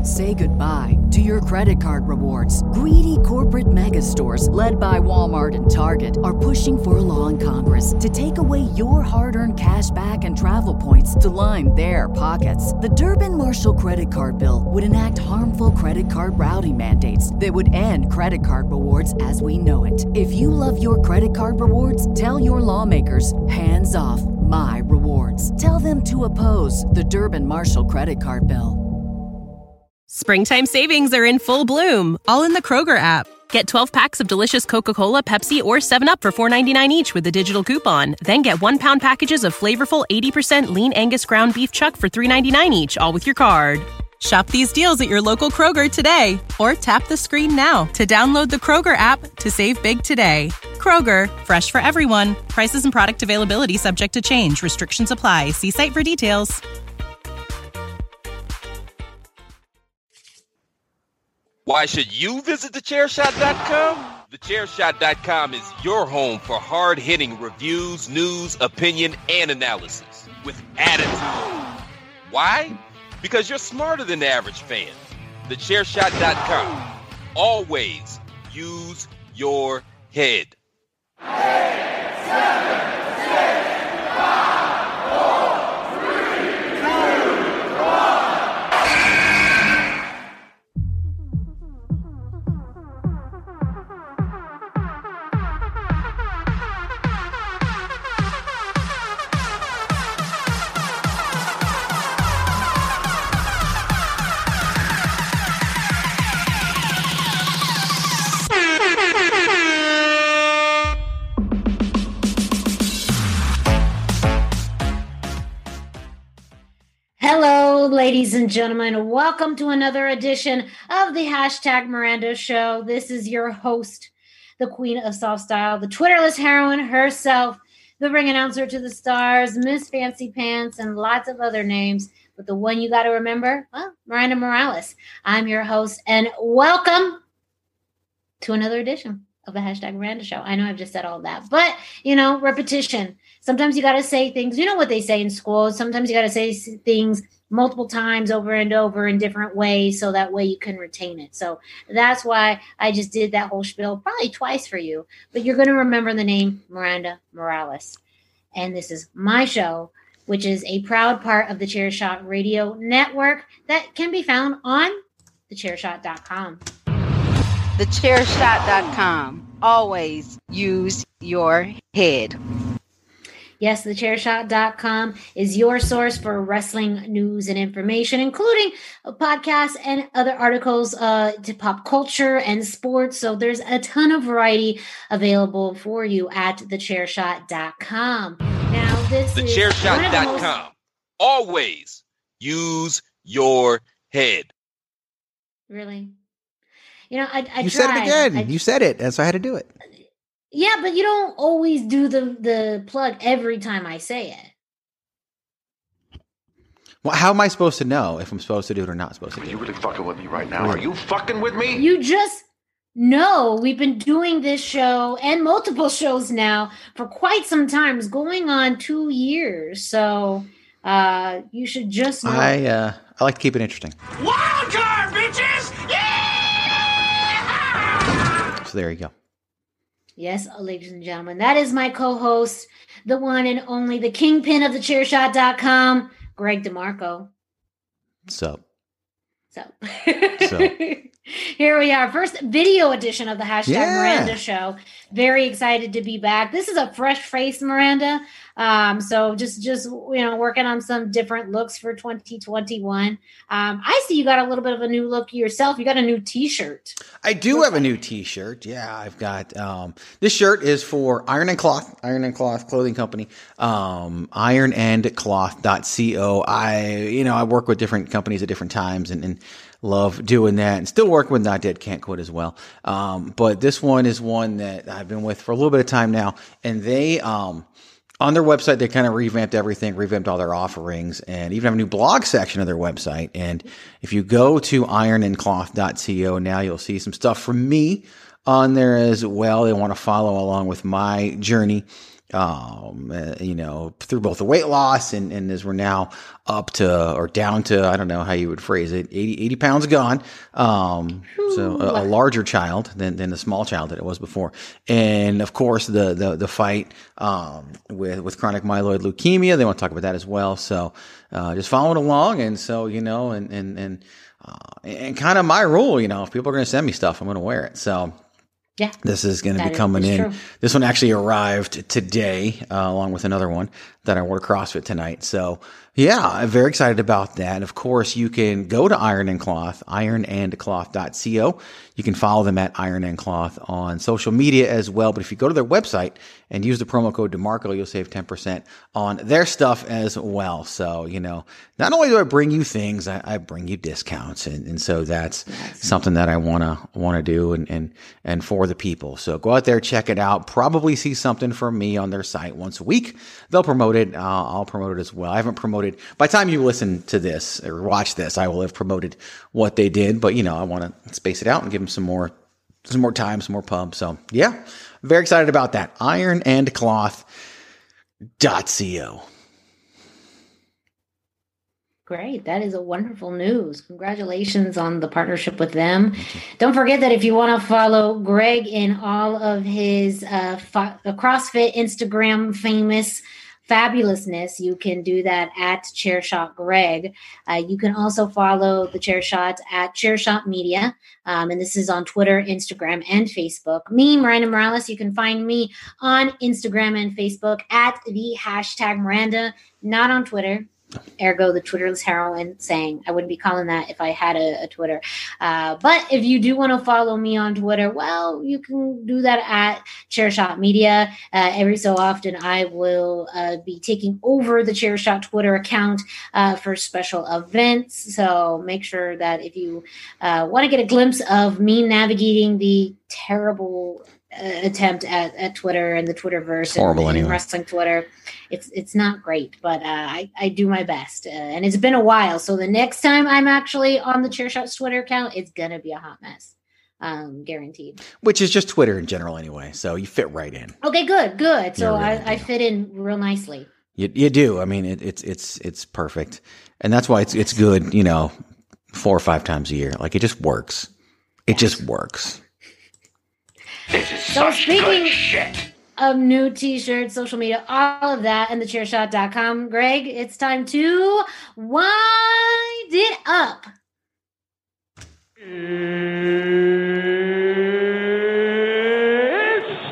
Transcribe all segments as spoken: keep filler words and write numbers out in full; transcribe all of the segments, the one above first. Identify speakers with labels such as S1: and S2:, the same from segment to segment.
S1: Say goodbye to your credit card rewards. Greedy corporate mega stores, led by Walmart and Target, are pushing for a law in Congress to take away your hard-earned cash back and travel points to line their pockets. The Durbin-Marshall credit card bill would enact harmful credit card routing mandates that would end credit card rewards as we know it. If you love your credit card rewards, tell your lawmakers, hands off my rewards. Tell them to oppose the Durbin-Marshall credit card bill.
S2: Springtime savings are in full bloom, all in the Kroger app. Get twelve packs of delicious Coca-Cola, Pepsi, or seven up for four ninety-nine each with a digital coupon. Then get one-pound packages of flavorful eighty percent lean Angus ground beef chuck for three ninety-nine each, all with your card. Shop these deals at your local Kroger today, or tap the screen now to download the Kroger app to save big today. Kroger, fresh for everyone. Prices and product availability subject to change. Restrictions apply. See site for details.
S3: Why should you visit the chair shot dot com? the chair shot dot com is your home for hard-hitting reviews, news, opinion, and analysis with attitude. Why? Because you're smarter than the average fan. the chair shot dot com. Always use your head. Eight, seven, six, five, four, three, two, one.
S4: Hello, ladies and gentlemen. Welcome to another edition of the Hashtag Miranda Show. This is your host, the Queen of Soft Style, the Twitterless heroine herself, the ring announcer to the stars, Miss Fancy Pants, and lots of other names. But the one you got to remember, well, Miranda Morales. I'm your host, and welcome to another edition of the Hashtag Miranda Show. I know I've just said all that, but, you know, repetition. Sometimes you got to say things. You know what they say in school. Sometimes you got to say things multiple times over and over in different ways so that way you can retain it. So that's why I just did that whole spiel probably twice for you. But you're going to remember the name Miranda Morales. And this is my show, which is a proud part of the Chair Shot Radio Network that can be found on the chair shot dot com.
S5: the chair shot dot com. Always use your head.
S4: Yes, the chair shot dot com is your source for wrestling news and information, including podcasts and other articles uh, to pop culture and sports. So there's a ton of variety available for you at the chair shot dot com. Now, this
S3: the
S4: is
S3: chair shot dot com.
S4: Most...
S3: Always use your head.
S4: Really? You know, I, I
S6: You
S4: tried.
S6: said it again.
S4: I...
S6: You said it, and so I had to do it.
S4: Yeah, but you don't always do the, the plug every time I say it.
S6: Well, how am I supposed to know if I'm supposed to do it or not supposed to do it?
S7: Are you really fucking with me right now? Are you fucking with me?
S4: You just know we've been doing this show and multiple shows now for quite some time. It's going on two years. So uh, you should just know.
S6: I, uh, I like to keep it interesting.
S7: Wild card, bitches! Yeah!
S6: So there you go.
S4: Yes, ladies and gentlemen, that is my co-host, the one and only, the kingpin of the chair shot dot com, Greg DeMarco.
S6: So.
S4: So.
S6: so.
S4: Here we are. First video edition of the Hashtag
S6: yeah.
S4: Miranda Show. Very excited to be back. This is a fresh face, Miranda. Um, so just, just you know, working on some different looks for twenty twenty-one. Um, I see you got a little bit of a new look yourself. You got a new T-shirt.
S6: I do have a new T-shirt. Yeah, I've got um, this shirt is for Iron and Cloth, Iron and Cloth Clothing Company, um, iron and cloth dot co. I, you know, I work with different companies at different times, and, and love doing that, and still working with Not Dead Can't Quit as well. Um, but this one is one that I've been with for a little bit of time now, and they, um, on their website, they kind of revamped everything, revamped all their offerings, and even have a new blog section of their website. And if you go to iron and cloth dot co now, you'll see some stuff from me on there as well. They want to follow along with my journey um, uh, you know, through both the weight loss and, and as we're now up to, or down to, I don't know how you would phrase it, eighty, eighty pounds gone. Um, so a, a larger child than, than the small child that it was before. And of course, the, the, the fight, um, with, with chronic myeloid leukemia, they want to talk about that as well. So, uh, just following along. And so, you know, and, and, and, uh, and kind of my rule, you know, if people are going to send me stuff, I'm going to wear it. So,
S4: yeah,
S6: this is going to be coming in. True. This one actually arrived today, uh, along with another one that I wore to CrossFit tonight. So yeah, I'm very excited about that. And of course, you can go to Iron and Cloth, iron and cloth dot co. You can follow them at Iron and Cloth on social media as well. But if you go to their website and use the promo code DeMarco, you'll save ten percent on their stuff as well. So, you know, not only do I bring you things, I, I bring you discounts. And, and so that's yes. something that I want to, want to do and, and, and for the people. So go out there, check it out, probably see something from me on their site once a week. They'll promote it. Uh, I'll promote it as well. I haven't promoted, by the time you listen to this or watch this, I will have promoted what they did, but you know, I want to space it out and give them some more, some more time, some more pump. So yeah, very excited about that. iron and cloth dot co.
S4: Great. That is a wonderful news. Congratulations on the partnership with them. Don't forget that if you want to follow Greg in all of his uh, fa- CrossFit Instagram famous fabulousness, you can do that at Chairshot Greg. Uh, you can also follow the Chairshot at Chairshot Media. Um, and this is on Twitter, Instagram, and Facebook. Me, Miranda Morales, you can find me on Instagram and Facebook at the hashtag Miranda, not on Twitter. Ergo, the Twitterless heroine saying I wouldn't be calling that if I had a, a Twitter. Uh, but if you do want to follow me on Twitter, well, you can do that at Chairshot Media. Uh, every so often, I will uh, be taking over the Chairshot Twitter account uh, for special events. So make sure that if you uh, want to get a glimpse of me navigating the terrible Uh, attempt at, at Twitter and the Twitterverse and, and anyway. wrestling Twitter. It's it's not great, but uh, I, I do my best. Uh, and it's been a while. So the next time I'm actually on the Chairshot's Twitter account, it's going to be a hot mess. Um, guaranteed.
S6: Which is just Twitter in general anyway. So you fit right in.
S4: Okay, good, good. So really I, I fit in real nicely.
S6: You, you do. I mean, it, it's it's it's perfect. And that's why it's it's good, you know, four or five times a year. Like it just works. It yes. just works.
S7: This is
S4: so
S7: such
S4: speaking
S7: good shit.
S4: Of new t-shirts, social media, all of that, and the chairshot dot com. Greg, it's time to wind it up.
S7: It's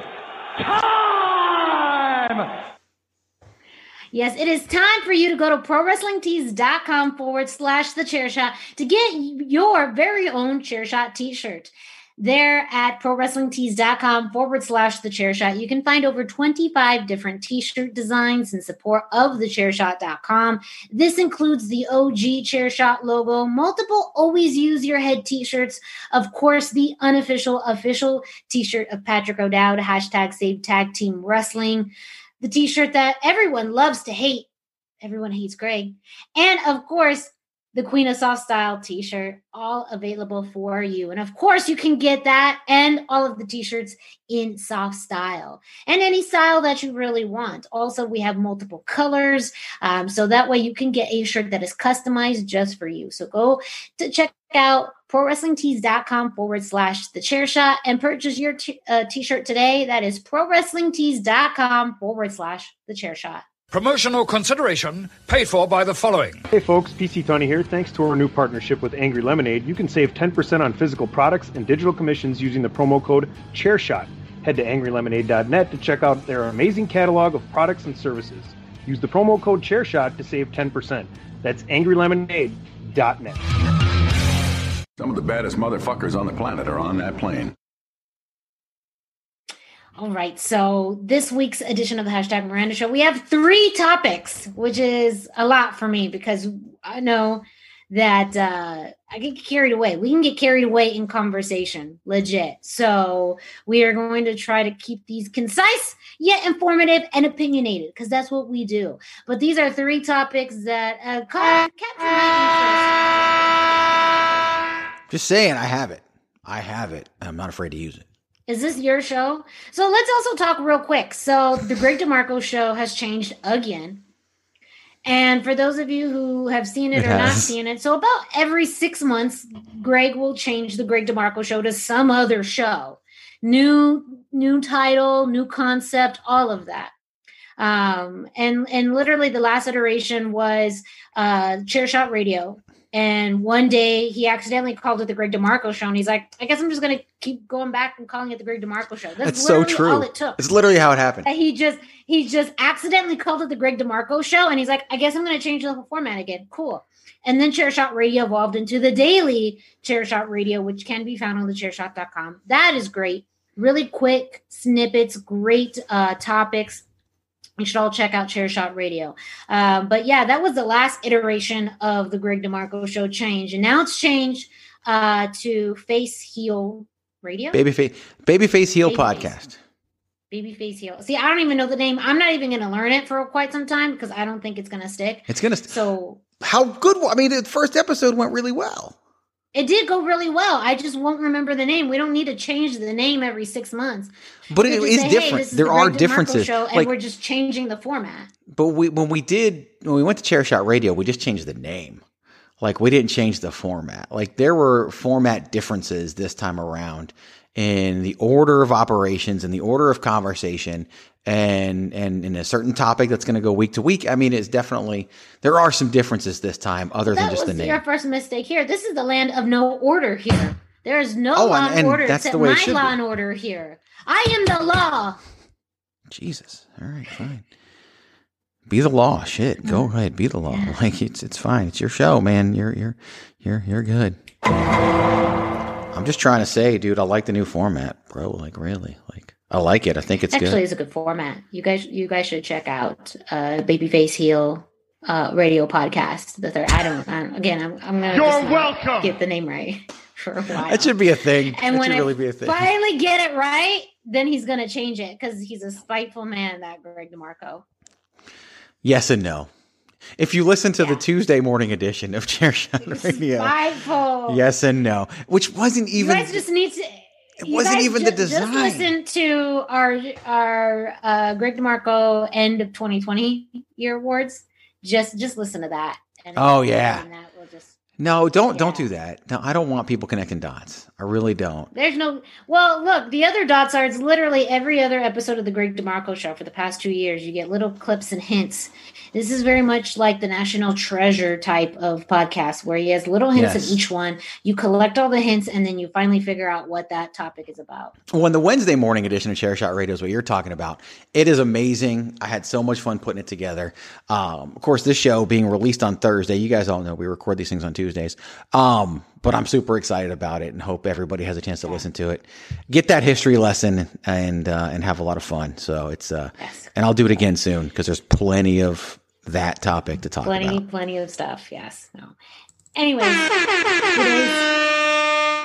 S7: time!
S4: Yes, it is time for you to go to pro wrestling tees dot com forward slash the chairshot to get your very own Chairshot t-shirt. There at pro wrestling tees dot com forward slash the chairshot, you can find over twenty-five different t-shirt designs in support of the chairshot dot com. This includes the O G Chairshot logo, multiple always use your head t-shirts, of course, the unofficial official t-shirt of Patrick O'Dowd, hashtag save tag team wrestling, the t-shirt that everyone loves to hate. Everyone hates Greg. And of course, the Queen of Soft Style t-shirt, all available for you. And of course, you can get that and all of the t-shirts in soft style and any style that you really want. Also, we have multiple colors. Um, so that way you can get a shirt that is customized just for you. So go to check out pro wrestling tees dot com forward slash the chair shot and purchase your t- uh, t-shirt today. That is pro wrestling tees dot com forward slash the chair shot.
S8: Promotional consideration paid for by the following.
S9: Hey folks, P C Tony here. Thanks to our new partnership with Angry Lemonade, you can save ten percent on physical products and digital commissions using the promo code ChairShot. Head to angry lemonade dot net to check out their amazing catalog of products and services. Use the promo code ChairShot to save ten percent. That's angry lemonade dot net.
S10: Some of the baddest motherfuckers on the planet are on that plane.
S4: All right, so this week's edition of the Hashtag Miranda Show, we have three topics, which is a lot for me because I know that uh, I get carried away. We can get carried away in conversation, legit. So we are going to try to keep these concise, yet informative and opinionated, because that's what we do. But these are three topics that uh, capture my interest.
S6: Just saying, I have it. I have it. I'm not afraid to use it.
S4: Is this your show? So let's also talk real quick. So the Greg DeMarco show has changed again. And for those of you who have seen it, it or has. not seen it, so about every six months, Greg will change the Greg DeMarco show to some other show. New, new title, new concept, all of that. Um, and, and literally the last iteration was uh, Chair Shot Radio. And one day he accidentally called it the Greg DeMarco show. And he's like, I guess I'm just going to keep going back and calling it the Greg DeMarco show. That's
S6: It's so true.
S4: All it took.
S6: It's literally how it happened.
S4: And he just, he just accidentally called it the Greg DeMarco show. And he's like, I guess I'm going to change the whole format again. Cool. And then Chair Shot Radio evolved into the daily Chair Shot Radio, which can be found on the chair shot dot com. That is great. Really quick snippets, great uh, topics. You should all check out Chair Shot Radio. Um, but yeah, that was the last iteration of the Greg DeMarco show change. And now it's changed uh, to Face Heel Radio.
S6: Babyface, Babyface Heel
S4: Babyface.
S6: Podcast.
S4: Babyface Heel. See, I don't even know the name. I'm not even going to learn it for quite some time because I don't think it's going to stick.
S6: It's going to stick.
S4: So
S6: how good? I mean, the first episode went really well.
S4: It did go really well. I just won't remember the name. We don't need to change the name every six months.
S6: But it is
S4: say,
S6: different.
S4: Hey,
S6: there
S4: the
S6: are
S4: Greg DeMarco
S6: differences.
S4: Show, and
S6: like,
S4: we're just changing the format.
S6: But we when we did when we went to Chair Shot Radio, we just changed the name. Like we didn't change the format. Like there were format differences this time around in the order of operations and the order of conversation and and in a certain topic that's going to go week to week. I mean, it's definitely there are some differences this time other
S4: that
S6: than just
S4: was
S6: the name.
S4: Your first mistake here. This is the land of no order here. There is no
S6: oh,
S4: law
S6: and,
S4: and,
S6: and
S4: order
S6: that's
S4: except
S6: the way
S4: my
S6: it should
S4: law
S6: be.
S4: and order here. I am the law.
S6: Jesus. All right, fine. Be the law. Shit. Go ahead. Be the law.
S4: Yeah.
S6: Like it's it's fine. It's your show, man. You're you're you're you're good. I'm just trying to say, dude, I like the new format, bro. Like really. Like I like it. I think it's
S4: Actually,
S6: good.
S4: it's a good format. You guys you guys should check out uh Babyface Heel uh radio podcast. The third I don't, I don't again I'm I'm gonna
S8: You're
S4: just not
S8: welcome.
S4: get the name right for a while.
S6: That should be a thing.
S4: And
S6: that
S4: when
S6: should
S4: I
S6: really be a thing.
S4: finally get it right, then he's gonna change it because he's a spiteful man, that Greg DeMarco.
S6: Yes and no. If you listen to
S4: Yeah.
S6: the Tuesday morning edition of Chair Shot Radio,
S4: Spiteful.
S6: yes and no, which wasn't even.
S4: You guys just need to.
S6: It
S4: you
S6: wasn't
S4: guys
S6: even
S4: ju-
S6: the design.
S4: Just listen to our our uh, Greg DeMarco end of twenty twenty year awards. Just just listen to that. And
S6: Oh, yeah.
S4: and that will just,
S6: No, don't don't
S4: Yeah.
S6: do that. No, I don't want people connecting dots. I really don't.
S4: there's no. Well, look, the other dots are. It's literally every other episode of the Greg DeMarco show for the past two years. You get little clips and hints. This is very much like the National Treasure type of podcast where he has little hints
S6: Yes.
S4: in each one. You collect all the hints and then you finally figure out what that topic is about.
S6: When the Wednesday morning edition of Chair Shot Radio is what you're talking about, it is amazing. I had so much fun putting it together. Um, of course, this show being released on Thursday, you guys all know we record these things on Tuesdays. Um, but I'm super excited about it and hope everybody has a chance to listen to it. Get that history lesson and uh, and have a lot of fun. So it's uh,
S4: Yes.
S6: and I'll do it again soon because there's plenty of that topic to talk
S4: Plenty,
S6: about.
S4: plenty of stuff. Yes. No. Anyways, today's,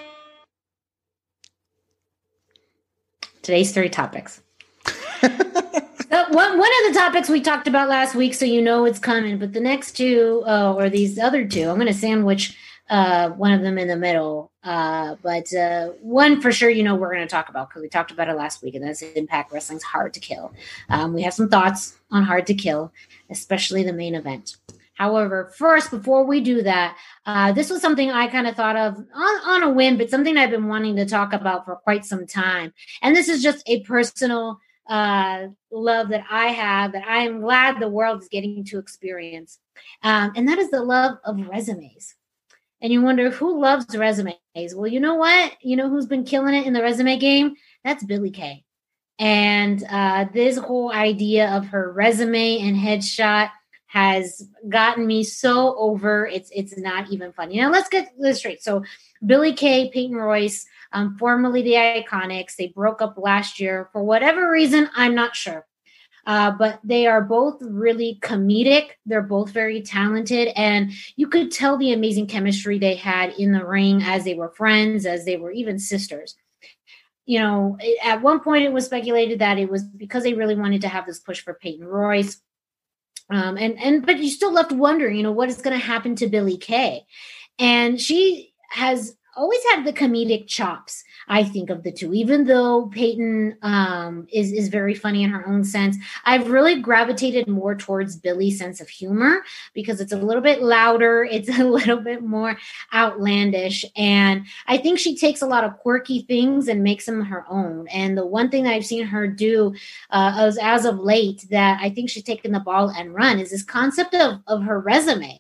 S4: today's three topics. So one one of the topics we talked about last week, so you know it's coming. But the next two, uh, or these other two, I'm going to sandwich uh, one of them in the middle. Uh, but uh, one for sure, you know, we're going to talk about because we talked about it last week, and that's Impact Wrestling's Hard to Kill. Um, we have some thoughts on Hard to Kill, especially the main event. However, first, before we do that, uh, this was something I kind of thought of on, on a whim, but something I've been wanting to talk about for quite some time. And this is just a personal uh, love that I have that I am glad the world is getting to experience. Um, and that is the love of resumes. And you wonder who loves resumes? Well, you know what? You know who's been killing it in the resume game? That's Billie Kay. And uh, this whole idea of her resume and headshot has gotten me so over. It's it's not even funny. Now let's get this straight. So Billie Kay, Peyton Royce, um, formerly the Iconics, they broke up last year for whatever reason. I'm not sure. Uh, but they are both really comedic. They're both very talented. And you could tell the amazing chemistry they had in the ring as they were friends, as they were even sisters. You know, at one point it was speculated that it was because they really wanted to have this push for Peyton Royce. Um, and, and, but you still left wondering, you know, what is going to happen to Billie Kay? And she has always had the comedic chops, I think, of the two. Even though Peyton um, is, is very funny in her own sense, I've really gravitated more towards Billy's sense of humor because it's a little bit louder. It's a little bit more outlandish. And I think she takes a lot of quirky things and makes them her own. And the one thing that I've seen her do uh, as, as of late that I think she's taken the ball and run is this concept of, of her resume.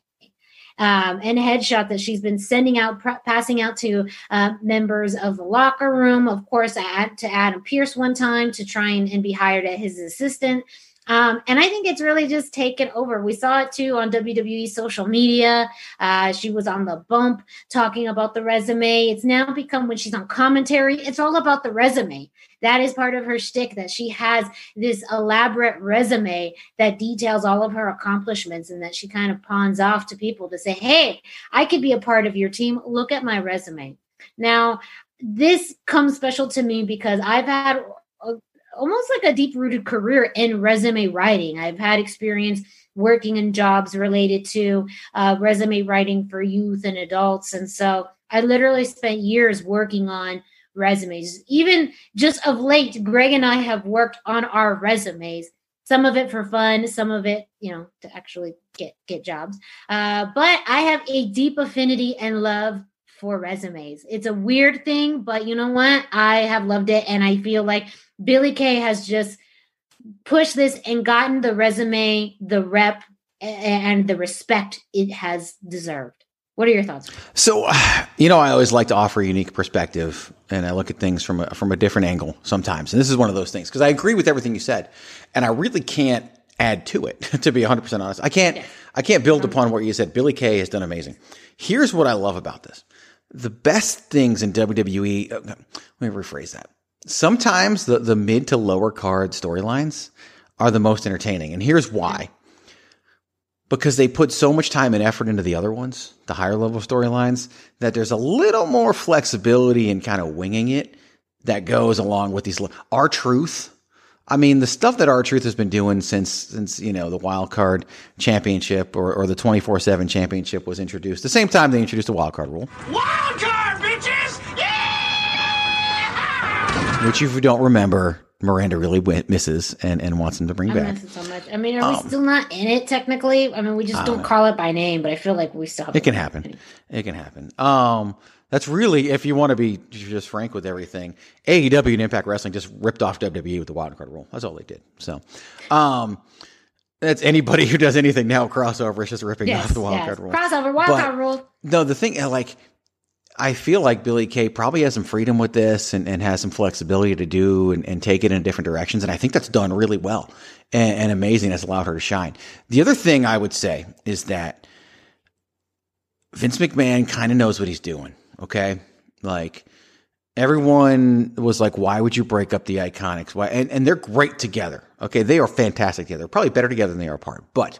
S4: Um, and headshot that she's been sending out, pr- passing out to uh, members of the locker room. Of course, add, to Adam Pearce one time to try and, and be hired as his assistant. Um, and I think it's really just taken over. We saw it too on W W E social media. Uh, she was on the bump talking about the resume. It's now become when she's on commentary, it's all about the resume. That is part of her shtick, that she has this elaborate resume that details all of her accomplishments and that she kind of pawns off to people to say, hey, I could be a part of your team. Look at my resume. Now, this comes special to me because I've had a, almost like a deep-rooted career in resume writing. I've had experience working in jobs related to uh, resume writing for youth and adults. And so I literally spent years working on resumes. Even just of late, Greg and I have worked on our resumes, some of it for fun, some of it, you know, to actually get, get jobs. Uh, but I have a deep affinity and love for resumes. It's a weird thing, but you know what? I have loved it. And I feel like Billie Kay has just pushed this and gotten the resume, the rep, and the respect it has deserved. What are your thoughts?
S6: So, you know, I always like to offer a unique perspective, and I look at things from a, from a different angle sometimes. And this is one of those things, because I agree with everything you said, and I really can't add to it, to be one hundred percent honest. I can't, yeah. I can't build upon what you said. Billie Kay has done amazing. Here's what I love about this. The best things in W W E, let me rephrase that. Sometimes the, the mid to lower card storylines are the most entertaining. And here's why. Because they put so much time and effort into the other ones, the higher level storylines, that there's a little more flexibility in kind of winging it that goes along with these. R-Truth. I mean, the stuff that R-Truth has been doing since, since you know, the Wild Card Championship or, or the twenty-four seven Championship was introduced, the same time they introduced the Wild Card rule.
S7: Wild card, bitches! Yeah!
S6: Which, if you don't remember, Miranda really misses and, and wants him to bring
S4: I
S6: back.
S4: miss it so much. I mean, are we
S6: Um,
S4: still not in it technically? I mean, we just don't
S6: know.
S4: call it by name, but I feel like we still have
S6: It can happen. It can happen. Um, that's really, if you want to be just frank with everything, A E W and Impact Wrestling just ripped off W W E with the wild card rule. That's all they did. So, um, that's anybody who does anything now crossover is just ripping
S4: Yes,
S6: off the wild
S4: yes.
S6: card rule.
S4: Crossover, wild
S6: But-
S4: card rule.
S6: No, the thing, uh, like, I feel like Billie Kay probably has some freedom with this and, and has some flexibility to do and, and take it in different directions. And I think that's done really well and, and amazing. That's allowed her to shine. The other thing I would say is that Vince McMahon kind of knows what he's doing. Okay. Like, everyone was like, why would you break up the Iconics? Why? And, and they're great together. Okay. They are fantastic together. Probably better together than they are apart. But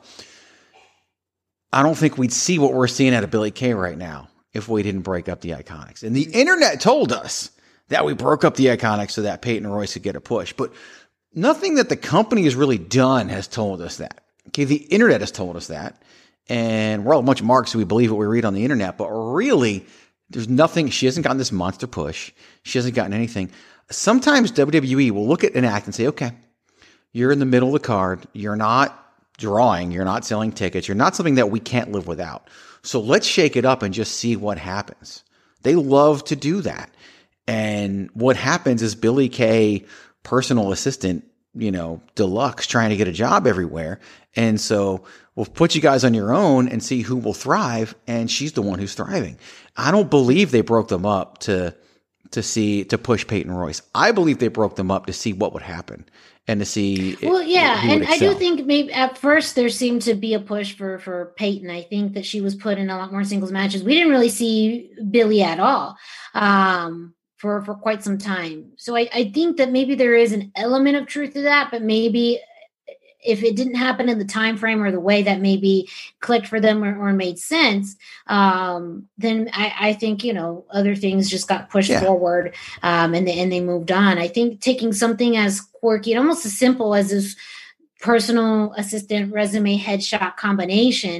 S6: I don't think we'd see what we're seeing out of Billie Kay right now if we didn't break up the Iconics. And the internet told us that we broke up the Iconics so that Peyton Royce could get a push. But nothing that the company has really done has told us that. Okay, the internet has told us that. And we're all a bunch of marks, so we believe what we read on the internet. But really, there's nothing. She hasn't gotten this monster push. She hasn't gotten anything. Sometimes W W E will look at an act and say, okay, you're in the middle of the card. You're not drawing. You're not selling tickets. You're not something that we can't live without. So let's shake it up and just see what happens. They love to do that. And what happens is Billie Kay, personal assistant, you know, deluxe, trying to get a job everywhere. And so we'll put you guys on your own and see who will thrive. And she's the one who's thriving. I don't believe they broke them up to, to see, to push Peyton Royce. I believe they broke them up to see what would happen. And to see,
S4: well, yeah,
S6: who would
S4: and I do
S6: excel.
S4: think maybe at first there seemed to be a push for for Peyton. I think that she was put in a lot more singles matches. We didn't really see Billie at all um, for for quite some time. So I, I think that maybe there is an element of truth to that, but maybe if it didn't happen in the time frame or the way that maybe clicked for them or, or made sense, um, then I, I think, you know, other things just got pushed
S6: Yeah.
S4: forward um, and, they, and they moved on. I think taking something as quirky and almost as simple as this personal assistant resume headshot combination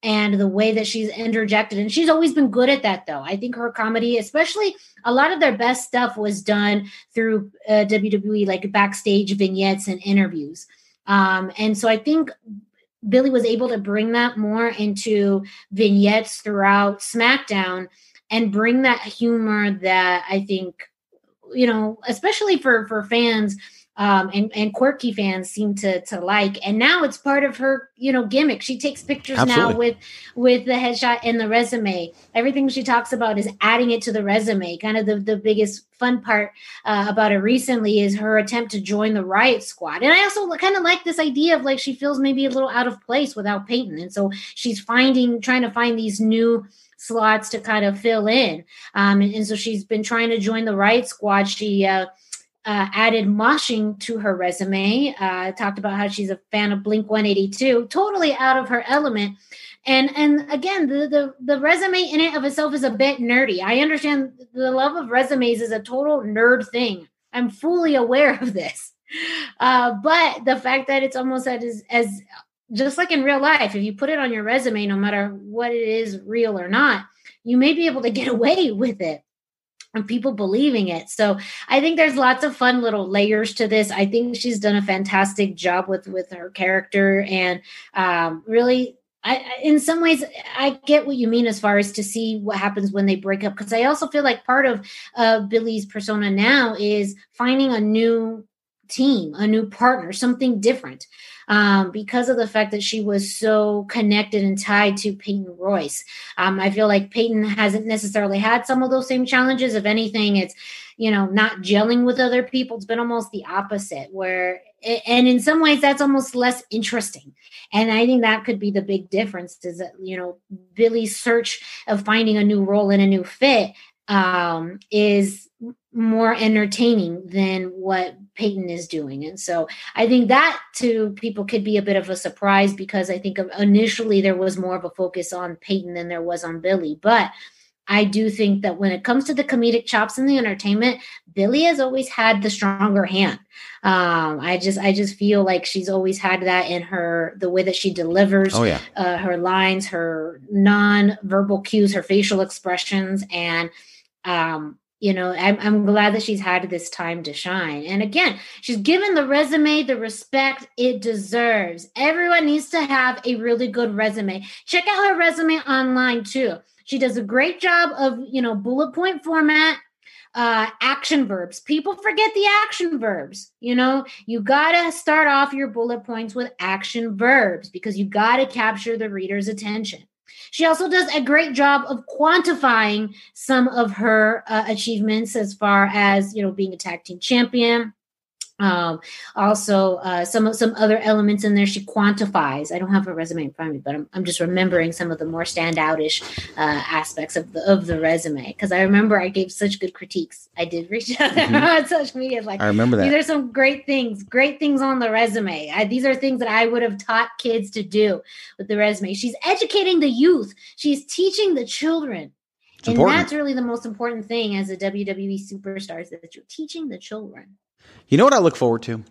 S4: and the way that she's interjected. And she's always been good at that, though. I think her comedy, especially a lot of their best stuff was done through uh, W W E, like backstage vignettes and interviews. Um, and so I think Billie was able to bring that more into vignettes throughout SmackDown and bring that humor that I think, you know, especially for, for fans, Um, and, and quirky fans seem to to like. And now it's part of her, you know, gimmick. She takes pictures Absolutely. now with with the headshot and the resume. Everything she talks about is adding it to the resume. Kind of the, the biggest fun part uh, about it recently is her attempt to join the Riot Squad. And I also kind of like this idea of like she feels maybe a little out of place without Peyton. And so she's finding, trying to find these new slots to kind of fill in. Um, and, and so she's been trying to join the Riot Squad. She uh, Uh, added moshing to her resume, uh, talked about how she's a fan of Blink one eighty-two, totally out of her element. And and again, the, the, the resume in it of itself is a bit nerdy. I understand the love of resumes is a total nerd thing. I'm fully aware of this. Uh, but the fact that it's almost as, as just like in real life, if you put it on your resume, no matter what it is, real or not, you may be able to get away with it. And people believing it. So I think there's lots of fun little layers to this. I think she's done a fantastic job with, with her character. And um, really, I, in some ways, I get what you mean as far as to see what happens when they break up. Because I also feel like part of uh, Billie's persona now is finding a new team, a new partner, something different. Um, because of the fact that she was so connected and tied to Peyton Royce. Um, I feel like Peyton hasn't necessarily had some of those same challenges. If anything, it's, you know, not gelling with other people. It's been almost the opposite where, and in some ways that's almost less interesting. And I think that could be the big difference is that, you know, Billie's search of finding a new role and a new fit um, is more entertaining than what Peyton is doing. And so I think that to people could be a bit of a surprise because I think initially there was more of a focus on Peyton than there was on Billie. But I do think that when it comes to the comedic chops and the entertainment, Billie has always had the stronger hand. Um, I just, I just feel like she's always had that in her, the way that she delivers
S6: oh, yeah.
S4: uh, her lines, her non-verbal cues, her facial expressions. And, um, you know, I'm, I'm glad that she's had this time to shine. And again, she's given the resume the respect it deserves. Everyone needs to have a really good resume. Check out her resume online too. She does a great job of, you know, bullet point format, uh, action verbs. People forget the action verbs. You know, you got to start off your bullet points with action verbs because you got to capture the reader's attention. She also does a great job of quantifying some of her uh, achievements as far as, you know, being a tag team champion. Um, also, uh, some some other elements in there she quantifies. I don't have her resume in front of me, but I'm, I'm just remembering some of the more standout-ish uh, aspects of the of the resume because I remember I gave such good critiques. I did reach out mm-hmm. on social media. Like,
S6: I remember that.
S4: These are some great things, great things on the resume. I, these are things that I would have taught kids to do with the resume. She's educating the youth. She's teaching the children.
S6: It's
S4: and
S6: important.
S4: That's really the most important thing as a W W E superstar is that you're teaching the children.
S6: You know what I look forward to?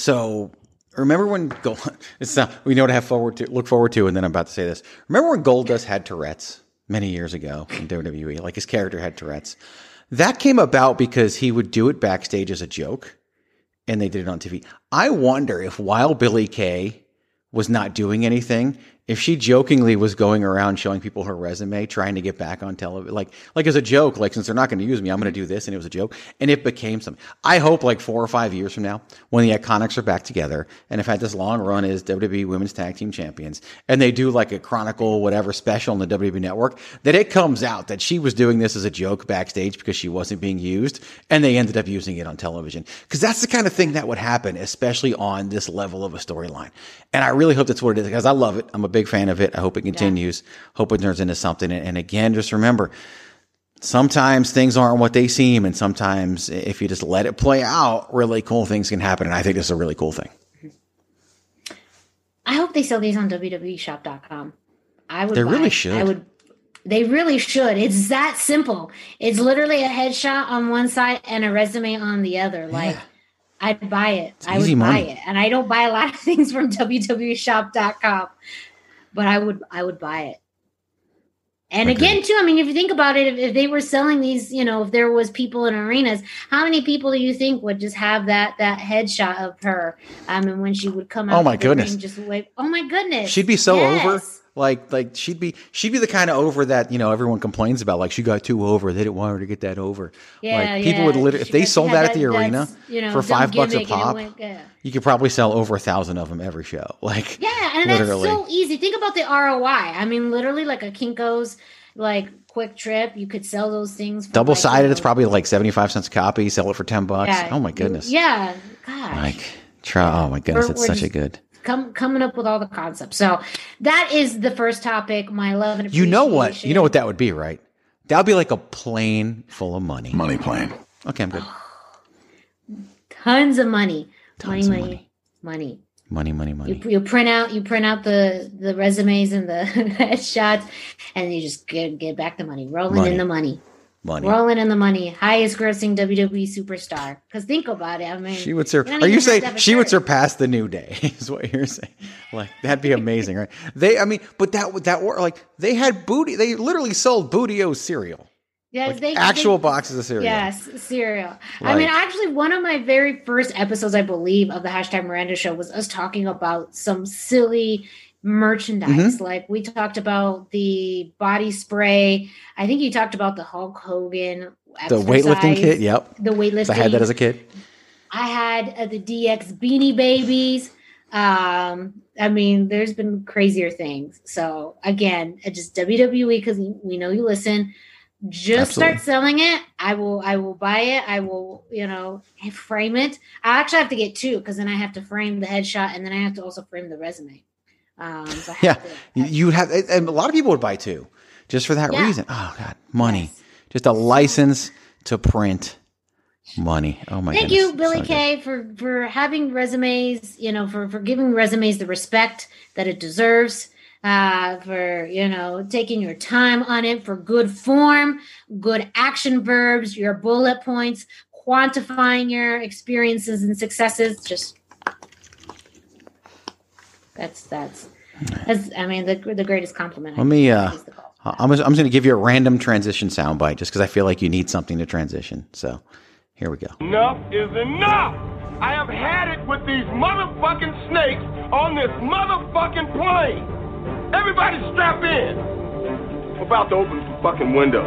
S6: So remember when Gold, it's not, we know what I have forward to look forward to, and then I'm about to say this. Remember when Goldust had Tourette's many years ago in W W E? Like his character had Tourette's. That came about because he would do it backstage as a joke, and they did it on T V. I wonder if while Billie Kay was not doing anything, if she jokingly was going around showing people her resume, trying to get back on television, like, like as a joke, like, since they're not going to use me, I'm going to do this. And it was a joke. And it became something. I hope like four or five years from now, when the Iconics are back together and have had this long run as W W E Women's Tag Team Champions, and they do like a Chronicle, whatever special on the W W E Network, that it comes out that she was doing this as a joke backstage because she wasn't being used. And they ended up using it on television. Cause that's the kind of thing that would happen, especially on this level of a storyline. And I really hope that's what it is because I love it. I'm a big fan of it. I hope it continues. Yeah. Hope it turns into something. And again, just remember, sometimes things aren't what they seem. And sometimes if you just let it play out, really cool things can happen. And I think this is a really cool thing.
S4: I hope they sell these on W W E shop dot com. I would.
S6: They
S4: buy
S6: really
S4: it.
S6: should.
S4: I would. They really should. It's that simple. It's literally a headshot on one side and a resume on the other. Like, yeah. I'd buy it.
S6: It's
S4: I would
S6: easy
S4: buy
S6: money.
S4: it. And I don't buy a lot of things from W W E shop dot com, but I would I would buy it. And
S6: Agreed.
S4: again, too, I mean, if you think about it, if, if they were selling these, you know, if there was people in arenas, how many people do you think would just have that that headshot of her? I mean, when she would come out.
S6: Oh my goodness!
S4: Ring, just wave. Oh my goodness!
S6: She'd be so
S4: yes.
S6: over. Like, like she'd be, she'd be the kind of over that, you know, everyone complains about. Like, she got too over. They didn't want her to get that over.
S4: Yeah,
S6: like, people
S4: yeah.
S6: would literally, if
S4: She
S6: they
S4: got-
S6: sold
S4: yeah,
S6: that at the
S4: that-
S6: arena
S4: you know,
S6: for five
S4: dumb
S6: bucks a
S4: gimmick and it
S6: pop,
S4: went- yeah.
S6: you could probably sell over a thousand of them every show. Like,
S4: Yeah, and
S6: literally.
S4: that's so easy. Think about the R O I. I mean, literally, like a Kinko's, like Quick Trip, you could sell those things. For
S6: double
S4: like,
S6: sided.
S4: you know,
S6: It's probably like seventy-five cents a copy. Sell it for ten bucks.
S4: yeah,
S6: Oh my
S4: you-
S6: goodness.
S4: Yeah, gosh.
S6: Like, try. Oh my goodness.
S4: We're-
S6: it's
S4: we're
S6: such a
S4: just-
S6: good.
S4: Come, coming up with all the concepts. So that is the first topic. My love and
S6: You
S4: appreciation.
S6: know what? You know what that would be, right? That would be like a plane full of money.
S10: Money plane.
S6: Okay, I'm good.
S4: Tons of money.
S6: Tons of
S4: money,
S6: money.
S4: money,
S6: Money, money, money.
S4: You, you print out, you print out the the resumes and the headshots, and you just get get back the money, rolling
S6: Money.
S4: in the money,
S6: Money.
S4: rolling in the money. Highest grossing W W E superstar. Because think about it. I mean,
S6: She would sur-
S4: don't
S6: Are
S4: even
S6: you
S4: have to
S6: saying
S4: have a
S6: she would
S4: shirt.
S6: surpass the New Day? Is what you're saying? Like, that'd be amazing, right? They, I mean, but that would that were like they had booty. They literally sold Bootio cereal,
S4: Yes,
S6: like
S4: they
S6: actual
S4: they,
S6: boxes of cereal.
S4: Yes, cereal. I
S6: Like-
S4: mean, actually, one of my very first episodes, I believe, of the hashtag Miranda Show was us talking about some silly merchandise.
S6: Mhm.
S4: Like we talked about the body spray. I think you talked about the Hulk Hogan
S6: The weightlifting
S4: exercise,
S6: kit. Yep.
S4: The weightlifting.
S6: So I had that as a kid.
S4: I had uh, the D X Beanie Babies. Um, I mean, there's been crazier things. So again, it just W W E because we know you listen. Just
S6: Absolutely.
S4: start selling it. I will. I will buy it. I will. You know, frame it. I actually have to get two because then I have to frame the headshot and then I have to also frame the resume. Um, so I have
S6: Yeah,
S4: to-
S6: you you would have, and a lot of people would buy too, just for that
S4: Yeah.
S6: reason. Oh God, money,
S4: Yes.
S6: just a license to print money. Oh my
S4: Thank
S6: goodness.
S4: you, Billy
S6: So good.
S4: Kay, for for having resumes. You know, for for giving resumes the respect that it deserves. Uh, for you know taking your time on it, for good form, good action verbs, your bullet points, quantifying your experiences and successes. Just that's that's that's. I mean, the the greatest compliment. I
S6: Let me.
S4: think
S6: Uh,
S4: is the call.
S6: I'm just, I'm just going to give you a random transition soundbite just because I feel like you need something to transition. So here we go.
S7: Enough is enough! I have had it with these motherfucking snakes on this motherfucking plane! Everybody strap in! I'm about to open some fucking windows.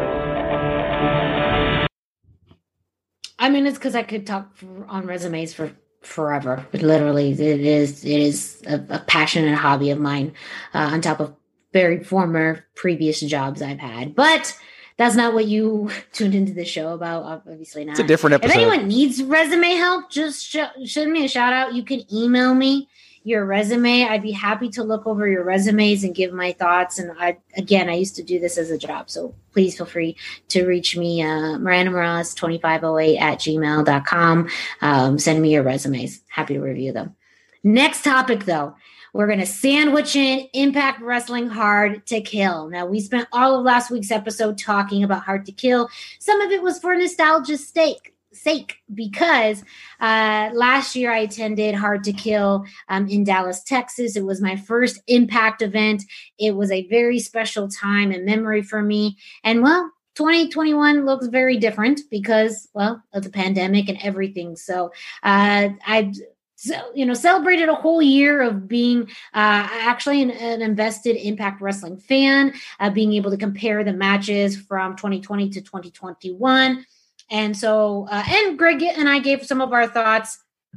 S4: I mean, it's because I could talk for, on resumes for forever. But literally, it is it is a, a passion and a hobby of mine. Uh, on top of very former previous jobs I've had, but that's not what you tuned into the show about. Obviously, not.
S6: It's a different
S4: If
S6: episode.
S4: anyone needs resume help, just sh- send me a shout out. You can email me your resume. I'd be happy to look over your resumes and give my thoughts. And I, again, I used to do this as a job. So please feel free to reach me, uh, Miranda Morales twenty-five oh eight at gmail dot com. Um, send me your resumes. Happy to review them. Next topic though, we're going to sandwich in Impact Wrestling Hard to Kill. Now, we spent all of last week's episode talking about Hard to Kill. Some of it was for nostalgia's sake, sake because uh, last year I attended Hard to Kill um, in Dallas, Texas. It was my first Impact event. It was a very special time and memory for me. And, well, twenty twenty-one looks very different because, well, of the pandemic and everything. So uh, I... So, you know, celebrated a whole year of being uh, actually an, an invested Impact Wrestling fan, uh, being able to compare the matches from twenty twenty to twenty twenty-one. And so, uh, and Greg and I gave some of our thoughts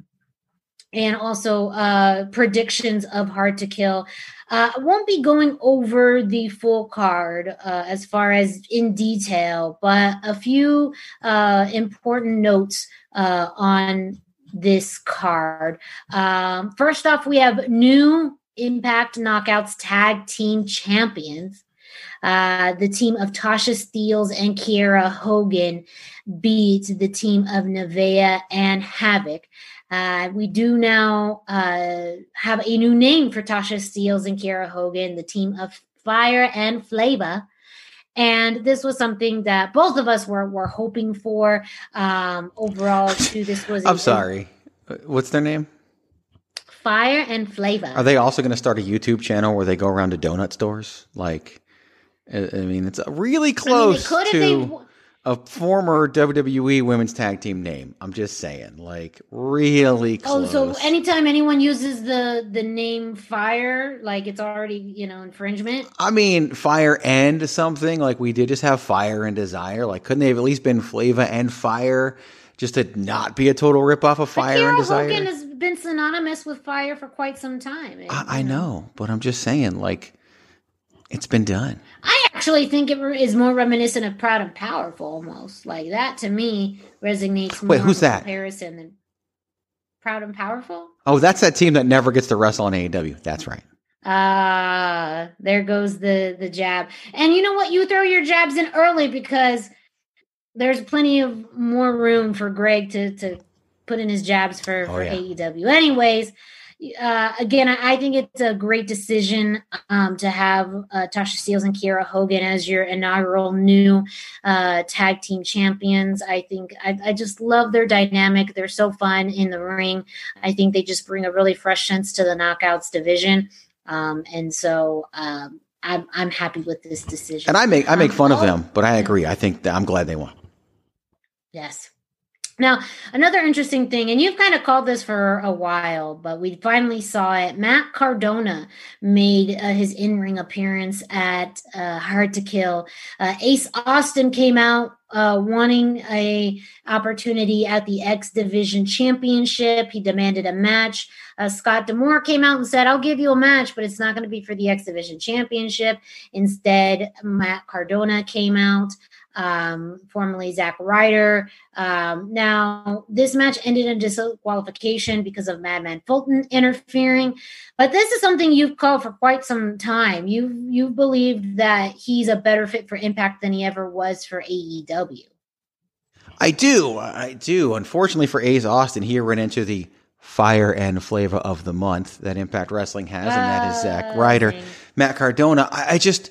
S4: and also uh, predictions of Hard to Kill. Uh, I won't be going over the full card uh, as far as in detail, but a few uh, important notes uh, on this card. Um, first off, we have new Impact Knockouts Tag Team Champions. Uh, the team of Tasha Steelz and Kiera Hogan beat the team of Nevaeh and Havoc. Uh, we do now uh, have a new name for Tasha Steelz and Kiera Hogan, the team of Fire and Flavor. And this was something that both of us were, were hoping for. Um, overall, too, this was.
S6: I'm
S4: a,
S6: sorry. What's their name?
S4: Fire and Flavor.
S6: Are they also going to start a YouTube channel where they go around to donut stores? Like, I, I mean, it's really close
S4: I mean,
S6: to
S4: they...
S6: a former W W E Women's Tag Team name. I'm just saying, like, really close.
S4: Oh, so anytime anyone uses the the name Fire, like it's already, you know, infringement?
S6: I mean, Fire and something. Like, we did just have Fire and Desire. Like, couldn't they have at least been Flava and Fire just to not be a total ripoff of Fire
S4: Carol
S6: and Desire?
S4: Hogan has been synonymous with Fire for quite some time. And,
S6: I, I know. know, but I'm just saying, like, it's been done.
S4: I actually think it is more reminiscent of Proud and Powerful, almost. Like, that to me resonates more.
S6: Wait, who's that?
S4: Comparison than Proud and Powerful.
S6: Oh, that's that team that never gets to wrestle on A E W. That's right.
S4: Ah, uh, there goes the the jab. And you know what? You throw your jabs in early because there's plenty of more room for Greg to to put in his jabs for,
S6: oh,
S4: for
S6: yeah.
S4: A E W. Anyways. Uh, again, I, I think it's a great decision um, to have uh, Tasha Steelz and Kiera Hogan as your inaugural new uh, tag team champions. I think I, I just love their dynamic. They're so fun in the ring. I think they just bring a really fresh sense to the Knockouts division. Um, and so um, I'm, I'm happy with this decision.
S6: And I make I make
S4: um,
S6: fun
S4: oh,
S6: of them, but I agree. I think that I'm glad they won.
S4: Yes. Now, another interesting thing, and you've kind of called this for a while, but we finally saw it. Matt Cardona made uh, his in-ring appearance at uh, Hard to Kill. Uh, Ace Austin came out uh, wanting a opportunity at the X Division Championship. He demanded a match. Uh, Scott D'Amore came out and said, I'll give you a match, but it's not going to be for the X Division Championship. Instead, Matt Cardona came out. Um, formerly Zack Ryder. Um, now, this match ended in disqualification because of Madman Fulton interfering. But this is something you've called for quite some time. You've, you've believed that he's a better fit for Impact than he ever was for A E W.
S6: I do. I do. Unfortunately for Ace Austin, he ran into the Fire and Flava of the month that Impact Wrestling has, and that is Zack Ryder. Uh, Matt Cardona, I, I just...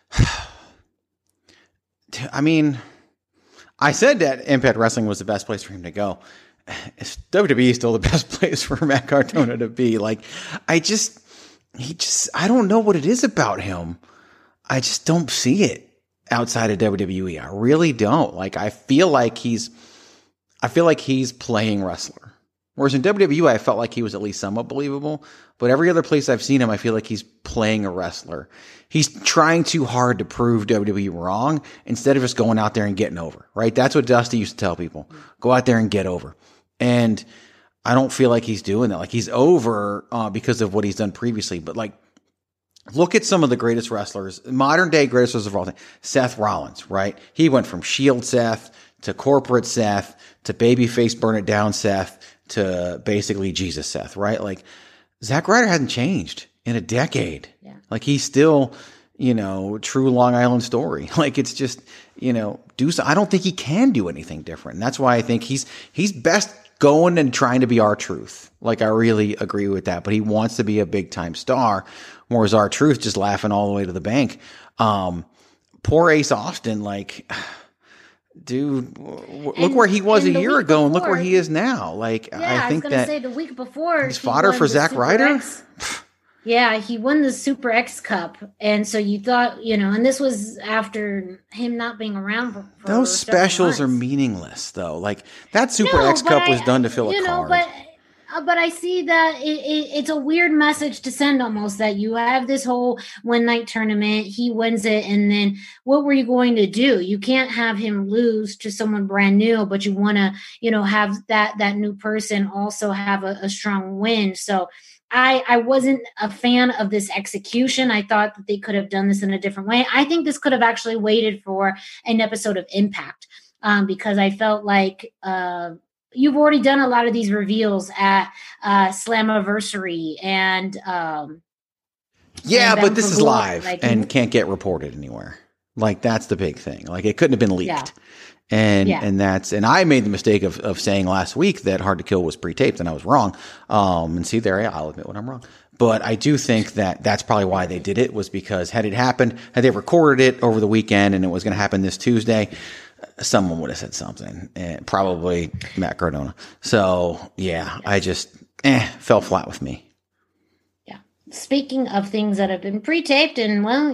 S6: I mean, I said that Impact Wrestling was the best place for him to go. W W E is still the best place for Matt Cardona to be. Like, I just, he just, I don't know what it is about him. I just don't see it outside of W W E. I really don't. Like, I feel like he's, I feel like he's playing wrestler. Whereas in W W E, I felt like he was at least somewhat believable. But every other place I've seen him, I feel like he's playing a wrestler. He's trying too hard to prove W W E wrong instead of just going out there and getting over, right? That's what Dusty used to tell people. Go out there and get over. And I don't feel like he's doing that. Like, he's over uh, because of what he's done previously. But, like, look at some of the greatest wrestlers, modern day greatest wrestlers of all time. Seth Rollins, right? He went from Shield Seth to corporate Seth to babyface burn it down Seth to basically Jesus Seth, right? Like, Zack Ryder hasn't changed in a decade. Yeah. Like, he's still, you know, true Long Island story. Like, it's just, you know, do so. I don't think he can do anything different. And that's why I think he's, he's best going and trying to be R-Truth. Like, I really agree with that, but he wants to be a big time star, whereas R-Truth just laughing all the way to the bank. Um, poor Ace Austin, like, dude, look and, where he was a year ago before, and look where he is now. Like,
S4: yeah,
S6: I think
S4: I was
S6: that
S4: say the week before
S6: he's fodder for Zack Ryder.
S4: Yeah, he won the Super X Cup, and so you thought, you know, and this was after him not being around for, for
S6: those specials
S4: months.
S6: Are meaningless, though. Like, that Super
S4: no,
S6: X Cup
S4: I,
S6: was done to fill
S4: you
S6: a
S4: know,
S6: card.
S4: But, uh, but I see that it, it, it's a weird message to send almost, that you have this whole one night tournament, he wins it, and then what were you going to do? You can't have him lose to someone brand new, but you want to, you know, have that that new person also have a, a strong win. So I, I wasn't a fan of this execution. I thought that they could have done this in a different way. I think this could have actually waited for an episode of Impact um, because I felt like uh, you've already done a lot of these reveals at uh, Slammiversary and um,
S6: yeah,
S4: and
S6: but this is live
S4: like,
S6: and can't get reported anywhere. Like, that's the big thing. Like, it couldn't have been leaked.
S4: Yeah.
S6: And,
S4: yeah.
S6: and that's, and I made the mistake of, of saying last week that Hard to Kill was pre-taped, and I was wrong. Um, and see there, I'll admit when I'm wrong, but I do think that that's probably why they did it, was because had it happened, had they recorded it over the weekend and it was going to happen this Tuesday, someone would have said something, and probably Matt Cardona. So yeah, I just, eh, fell flat with me.
S4: Yeah. Speaking of things that have been pre-taped, and well, you,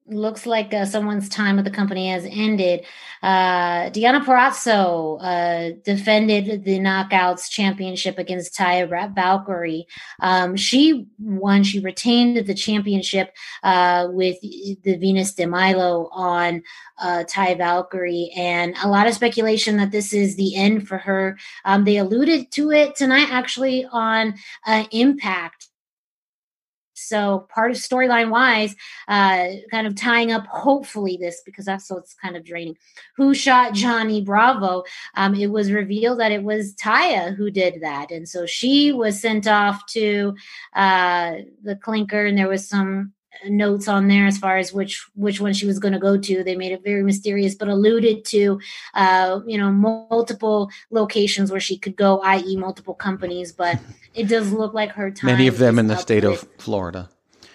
S4: looks like uh, someone's time with the company has ended. Uh, Deonna Purrazzo uh, defended the Knockouts championship against Taya Valkyrie. Um, she won. She retained the championship uh, with the Venus de Milo on uh, Taya Valkyrie, and a lot of speculation that this is the end for her. Um, they alluded to it tonight, actually, on uh, Impact. So part of storyline wise, uh, kind of tying up hopefully this, because that's what's kind of draining. Who shot Johnny Bravo? Um, it was revealed that it was Taya who did that. And so she was sent off to uh, the clinker, and there was some notes on there as far as which which one she was going to go to. They made it very mysterious, but alluded to uh you know multiple locations where she could go, that is multiple companies, but it does look like her time,
S6: many of them in the state of Florida.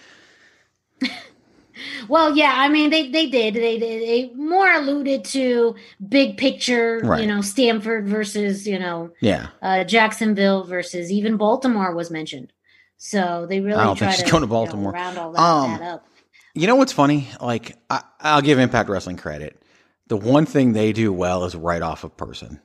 S4: Well, yeah, I mean they they did they they, they more alluded to big picture, right. you know Stanford versus you know
S6: yeah
S4: uh Jacksonville versus even Baltimore was mentioned. So they really
S6: I don't
S4: try
S6: think she's
S4: to
S6: going to Baltimore.
S4: You know, round all that,
S6: um,
S4: that up.
S6: You know what's funny? Like I, I'll give Impact Wrestling credit. The one thing they do well is write off a person.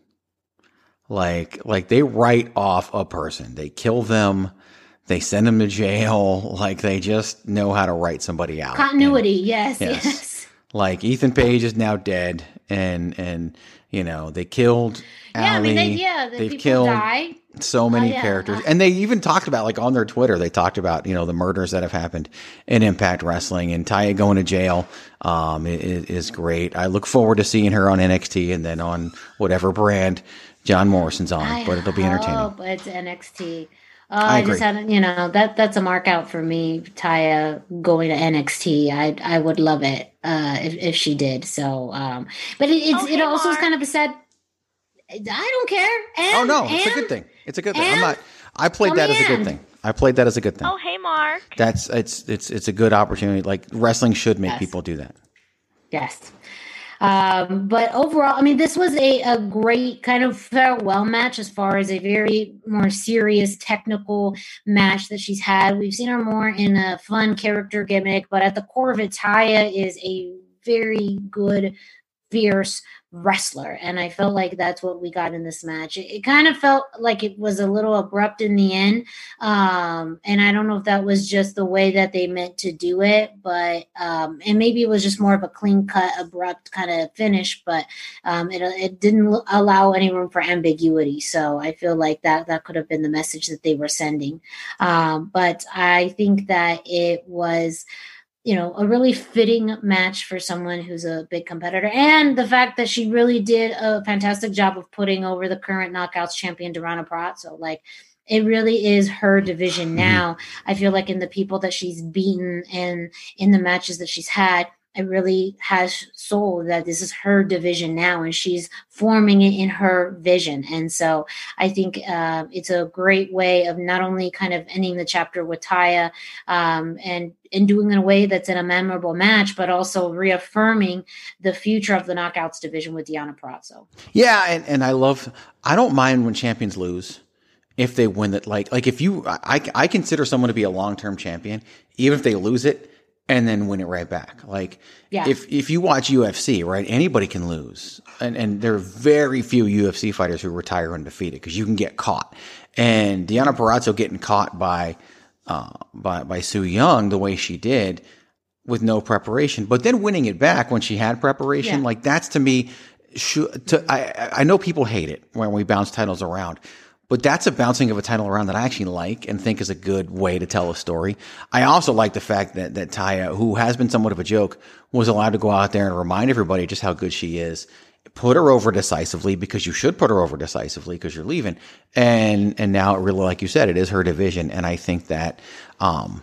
S6: Like like they write off a person. They kill them. They send them to jail. Like they just know how to write somebody out.
S4: Continuity,
S6: and,
S4: yes, yes, yes.
S6: Like Ethan Page is now dead, and and you know they killed.
S4: Yeah,
S6: Ali.
S4: I mean, they, yeah, the
S6: they've
S4: people
S6: killed
S4: die.
S6: so many
S4: uh, yeah.
S6: characters, and they even talked about, like on their Twitter, they talked about you know the murders that have happened in Impact Wrestling, and Taya going to jail um, is, is great. I look forward to seeing her on N X T and then on whatever brand John Morrison's on,
S4: I
S6: but it'll be entertaining.
S4: Hope it's N X T. Uh,
S6: I,
S4: I just had, you know, that that's a mark out for me. Taya going to N X T, I I would love it uh, if if she did. So, um, but it it's,
S11: oh, hey,
S4: it also
S11: Mark.
S4: is kind of a sad. I don't care. And,
S6: oh no,
S4: and,
S6: it's a good thing. It's a good thing.
S4: and,
S6: I'm not. I played that as a good thing. I played that as a good thing.
S11: Oh, hey, Mark.
S6: That's it's it's it's a good opportunity. Like wrestling should make
S4: yes.
S6: people do that.
S4: Yes. Um, but overall, I mean, this was a, a great kind of farewell match as far as a very more serious technical match that she's had. We've seen her more in a fun character gimmick, but at the core of it, Taya is a very good, fierce wrestler, and I felt like that's what we got in this match. It, it kind of felt like it was a little abrupt in the end, um, and I don't know if that was just the way that they meant to do it, but um, and maybe it was just more of a clean cut, abrupt kind of finish, but um, it it didn't allow any room for ambiguity. So I feel like that that could have been the message that they were sending, um, but I think that it was, you know, a really fitting match for someone who's a big competitor. And the fact that she really did a fantastic job of putting over the current Knockouts champion, Deonna Purrazzo. Like, it really is her division now. Mm-hmm. I feel like in the people that she's beaten and in the matches that she's had, it really has soul that this is her division now, and she's forming it in her vision. And so I think uh, it's a great way of not only kind of ending the chapter with Taya um, and, and doing it in a way that's in a memorable match, but also reaffirming the future of the Knockouts division with Deonna Purrazzo.
S6: Yeah, and, and I love, I don't mind when champions lose if they win it. Like, like if you, I, I consider someone to be a long-term champion, even if they lose it, and then win it right back. Like
S4: yeah.
S6: if, if you watch U F C, right, anybody can lose. And, and there are very few U F C fighters who retire undefeated because you can get caught. And Deonna Purrazzo getting caught by, uh, by, by Su Yung the way she did with no preparation, but then winning it back when she had preparation, yeah. like that's to me, should, to, I, I know people hate it when we bounce titles around, but that's a bouncing of a title around that I actually like and think is a good way to tell a story. I also like the fact that, that Taya, who has been somewhat of a joke, was allowed to go out there and remind everybody just how good she is. Put her over decisively, because you should put her over decisively because you're leaving. And, and now it really, like you said, it is her division. And I think that, um,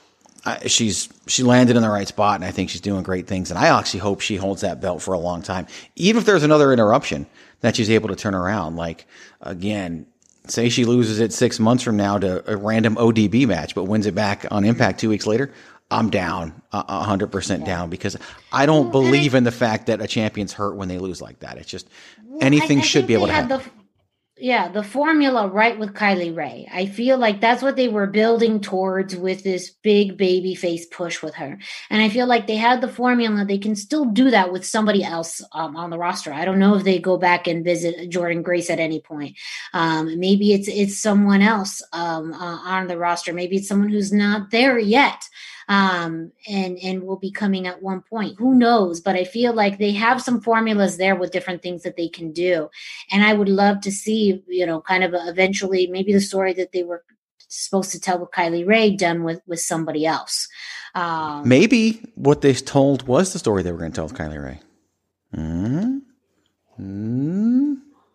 S6: I, she's, she landed in the right spot, and I think she's doing great things. And I actually hope she holds that belt for a long time, even if there's another interruption that she's able to turn around. Like, again, say she loses it six months from now to a random O D B match, but wins it back on Impact two weeks later, I'm down, a hundred percent down, because I don't well, believe I, in the fact that a champion's hurt when they lose like that. It's just anything
S4: I, I
S6: should be able to happen.
S4: The, yeah, the formula right with Kylie Rae. I feel like that's what they were building towards with this big baby face push with her. And I feel like they had the formula. They can still do that with somebody else um, on the roster. I don't know if they go back and visit Jordynne Grace at any point. Um, maybe it's it's someone else um, uh, on the roster. Maybe it's someone who's not there yet. Um, and, and will be coming at one point. Who knows? But I feel like they have some formulas there with different things that they can do. And I would love to see, you know, kind of eventually maybe the story that they were supposed to tell with Kylie Rae done with, with somebody else. Um,
S6: maybe what they told was the story they were going to tell with Kylie Rae. Mm-hmm. Mm-hmm.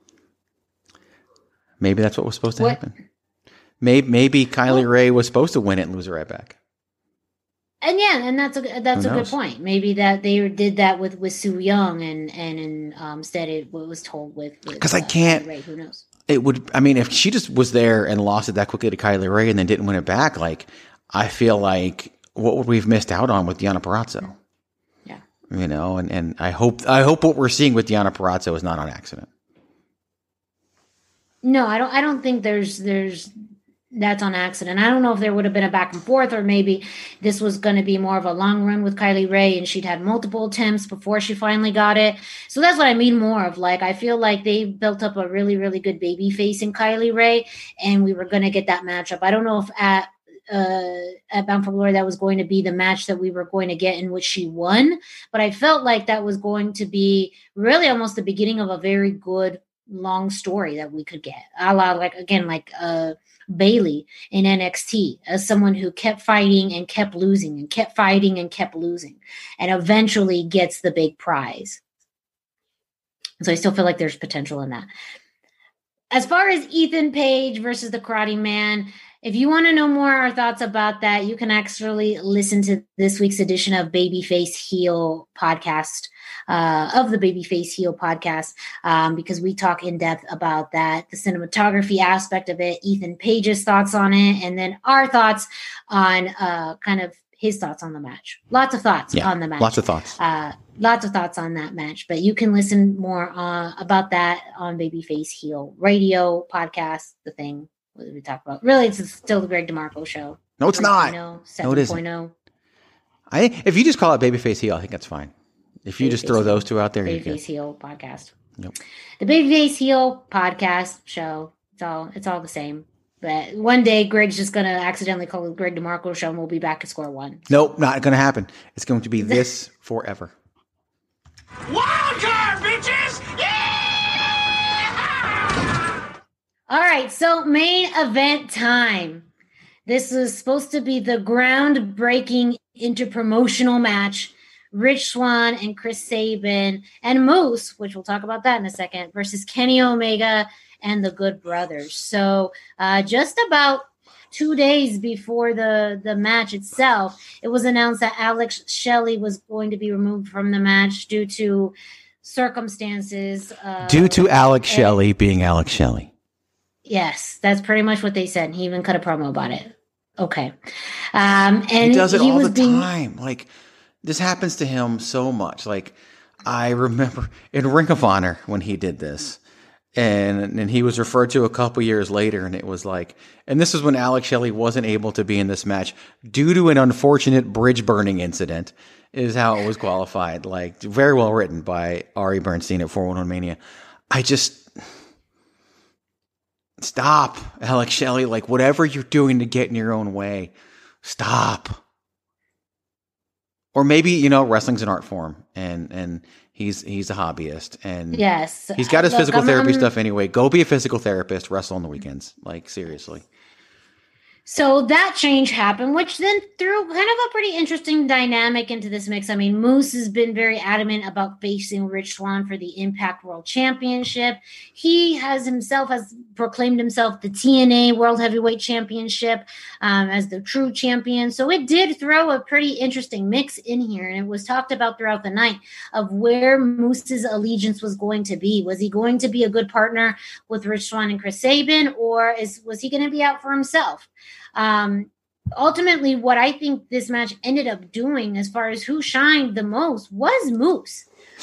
S6: Maybe that's what was supposed to what? happen. Maybe, maybe Kylie well, Rae was supposed to win it and lose it right back.
S4: And yeah, and that's a that's a good point. Maybe that they did that with, with Su Yung, and and, and um, instead it was told with
S6: because
S4: uh,
S6: I can't.
S4: Ray, who knows?
S6: It would. I mean, if she just was there and lost it that quickly to Kylie Rae and then didn't win it back, like I feel like what would we've missed out on with Deonna Purrazzo?
S4: Yeah,
S6: you know, and, and I hope I hope what we're seeing with Deonna Purrazzo is not on accident.
S4: No, I don't. I don't think there's there's. That's on accident. I don't know if there would have been a back and forth, or maybe this was going to be more of a long run with Kylie Rae and she'd had multiple attempts before she finally got it. So that's what I mean more of. Like, I feel like they built up a really, really good baby face in Kylie Rae, and we were going to get that matchup. I don't know if at uh, at Bound for Glory that was going to be the match that we were going to get in which she won, but I felt like that was going to be really almost the beginning of a very good long story that we could get. A la, like, again, like uh Bayley in N X T, as someone who kept fighting and kept losing and kept fighting and kept losing and eventually gets the big prize. So I still feel like there's potential in that. As far as Ethan Page versus the Karate Man, if you want to know more our thoughts about that, you can actually listen to this week's edition of Babyface Heel podcast, uh, of the Babyface Heel podcast, um, because we talk in depth about that, the cinematography aspect of it, Ethan Page's thoughts on it, and then our thoughts on uh, kind of his thoughts on the match. Lots of thoughts
S6: yeah,
S4: on the match.
S6: Lots of thoughts.
S4: Uh, lots of thoughts on that match. But you can listen more uh, about that on Babyface Heel radio podcast, the thing. What did we talk about? Really, it's still the Greg DeMarco show.
S6: No, it's not. No, it isn't. I if you just call it Babyface Heel, I think that's fine. If you Babyface just throw heel. those two out there,
S4: Babyface
S6: you
S4: Heel podcast.
S6: Yep.
S4: The Babyface Heel podcast show. It's all it's all the same. But one day, Greg's just going to accidentally call it the Greg DeMarco show, and we'll be back to square one.
S6: Nope, not going to happen. It's going to be this forever.
S11: Wild card, bitches!
S4: All right, so main event time. This is supposed to be the groundbreaking interpromotional match. Rich Swann and Chris Sabin and Moose, which we'll talk about that in a second, versus Kenny Omega and the Good Brothers. So uh, just about two days before the, the match itself, it was announced that Alex Shelley was going to be removed from the match due to circumstances. Uh,
S6: due to Alex and- Shelley being Alex Shelley.
S4: Yes, that's pretty much what they said. He even cut a promo about it. Okay. Um, and
S6: he does it
S4: he
S6: all
S4: was
S6: the
S4: being-
S6: time. Like, this happens to him so much. Like, I remember in Ring of Honor when he did this, and and he was referred to a couple years later, and it was like, and this is when Alex Shelley wasn't able to be in this match due to an unfortunate bridge burning incident, is how it was qualified. Like, very well written by Ari Bernstein at four one one Mania. I just... Stop, Alex Shelley. Like, whatever you're doing to get in your own way, stop. Or maybe, you know, wrestling's an art form, and and he's he's a hobbyist, and
S4: yes,
S6: he's got his
S4: Look,
S6: physical
S4: I'm,
S6: therapy
S4: I'm,
S6: stuff anyway. Go be a physical therapist. Wrestle on the weekends. Like, seriously.
S4: So that change happened, which then threw kind of a pretty interesting dynamic into this mix. I mean, Moose has been very adamant about facing Rich Swann for the Impact World Championship. He has himself has proclaimed himself the T N A World Heavyweight Championship um, as the true champion. So it did throw a pretty interesting mix in here, and it was talked about throughout the night of where Moose's allegiance was going to be. Was he going to be a good partner with Rich Swann and Chris Sabin, or is was he going to be out for himself? Um, ultimately, what I think this match ended up doing as far as who shined the most was Moose.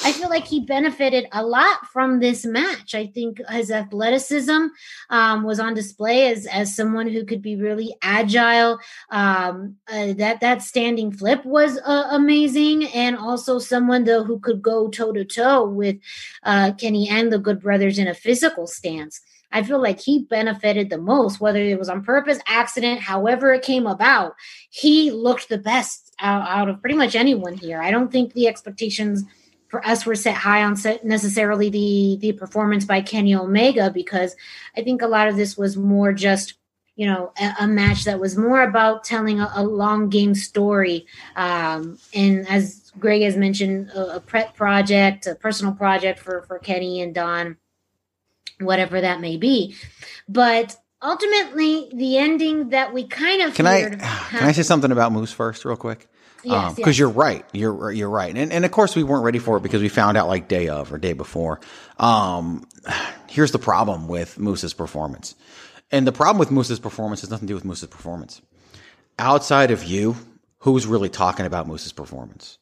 S4: I feel like he benefited a lot from this match. I think his athleticism um, was on display as as someone who could be really agile. Um, uh, that that standing flip was uh, amazing, and also someone though who could go toe to toe with uh, Kenny and the Good Brothers in a physical stance. I feel like he benefited the most, whether it was on purpose, accident, however it came about. He looked the best out, out of pretty much anyone here. I don't think the expectations for us were set high on set necessarily the, the performance by Kenny Omega, because I think a lot of this was more just, you know, a, a match that was more about telling a, a long game story. Um, and as Greg has mentioned, a, a pet project, a personal project for, for Kenny and Don, whatever that may be. But ultimately, the ending that we kind of
S6: can
S4: feared,
S6: I can I say something about Moose first, real quick?
S4: Yes,
S6: because um,
S4: yes.
S6: you're right, you're you're right, and and of course we weren't ready for it because we found out like day of or day before. Um, here's the problem with Moose's performance, and the problem with Moose's performance has nothing to do with Moose's performance. Outside of you, who's really talking about Moose's performance?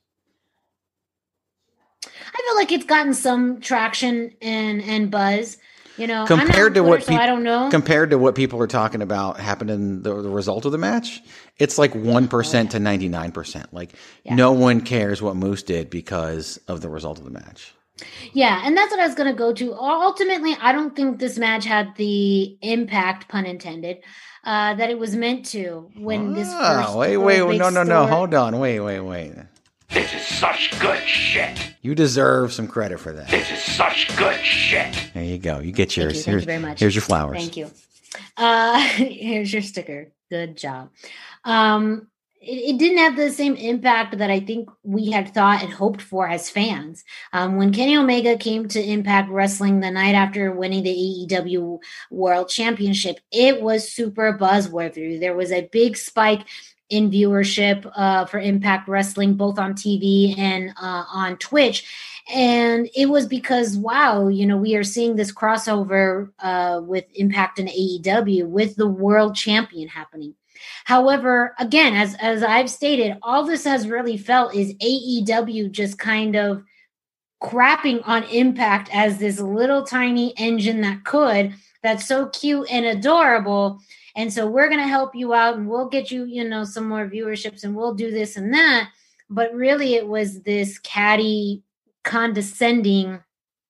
S4: I feel like it's gotten some traction and and buzz. You know,
S6: compared to
S4: Twitter,
S6: what
S4: so
S6: people,
S4: I don't know.
S6: compared to what people are talking about happened in the, the result of the match, it's like one percent to ninety-nine percent. Like
S4: Yeah.
S6: no one cares what Moose did because of the result of the match.
S4: Yeah, and that's what I was going to go to. Ultimately, I don't think this match had the impact, pun intended, uh, that it was meant to when this first.
S6: Oh, wait, wait,
S4: big
S6: no, no, no,
S4: story-
S6: hold on, wait, wait, wait.
S11: This is such good shit.
S6: You deserve some credit for that.
S11: This is such good shit.
S6: There you go. You get yours.
S4: Thank you, thank
S6: here's,
S4: you very much.
S6: here's your flowers.
S4: Thank you. Uh, here's your sticker. Good job. Um, it, it didn't have the same impact that I think we had thought and hoped for as fans. Um, when Kenny Omega came to Impact Wrestling the night after winning the A E W World Championship, it was super buzzworthy. There was a big spike in viewership uh, for Impact Wrestling, both on T V and uh, on Twitch. And it was because, wow, you know, we are seeing this crossover uh, with Impact and A E W with the world champion happening. However, again, as, as I've stated, all this has really felt is A E W just kind of crapping on Impact as this little tiny engine that could, that's so cute and adorable. And so we're going to help you out and we'll get you, you know, some more viewerships and we'll do this and that. But really it was this catty, condescending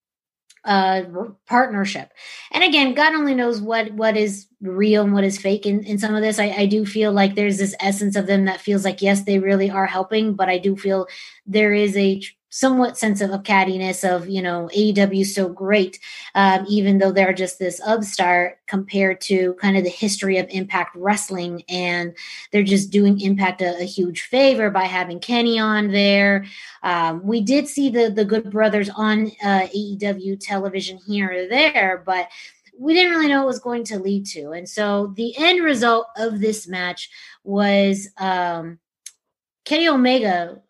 S4: uh, partnership. And again, God only knows what, what is real and what is fake in, in some of this. I, I do feel like there's this essence of them that feels like, yes, they really are helping, but I do feel there is a somewhat sense of, of cattiness of, you know, A E W is so great, um, even though they're just this upstart compared to kind of the history of Impact Wrestling. And they're just doing Impact a, a huge favor by having Kenny on there. Um, we did see the, the Good Brothers on uh, A E W television here or there, but we didn't really know what it was going to lead to. And so the end result of this match was um, Kenny Omega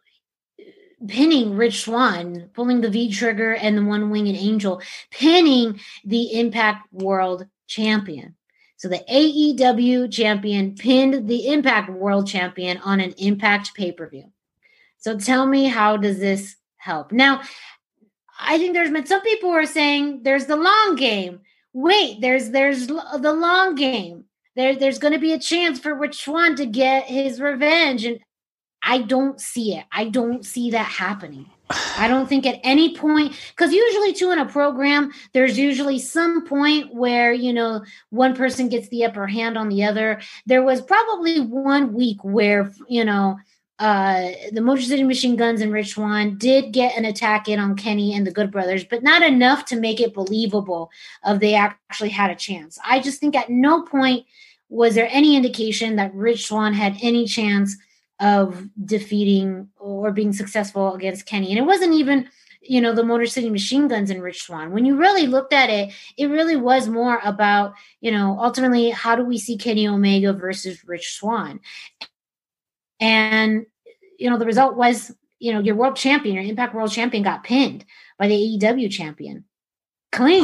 S4: pinning Rich Swann, pulling the V trigger and the one winged angel, pinning the Impact World Champion. So the A E W champion pinned the Impact World Champion on an Impact pay-per-view. So tell me, how does this help? Now, I think there's been some people who are saying there's the long game. Wait, there's there's the long game. There, there's going to be a chance for Rich Swann to get his revenge. And I don't see it. I don't see that happening. I don't think at any point, because usually too in a program, there's usually some point where, you know, one person gets the upper hand on the other. There was probably one week where, you know, uh, the Motor City Machine Guns and Rich Swann did get an attack in on Kenny and the Good Brothers, but not enough to make it believable of they actually had a chance. I just think at no point was there any indication that Rich Swann had any chance of defeating or being successful against Kenny. And it wasn't even, you know, the Motor City Machine Guns and Rich Swann. When you really looked at it, it really was more about, you know, ultimately, how do we see Kenny Omega versus Rich Swann? And, you know, the result was, you know, your world champion, your Impact World Champion got pinned by the A E W champion. Clean.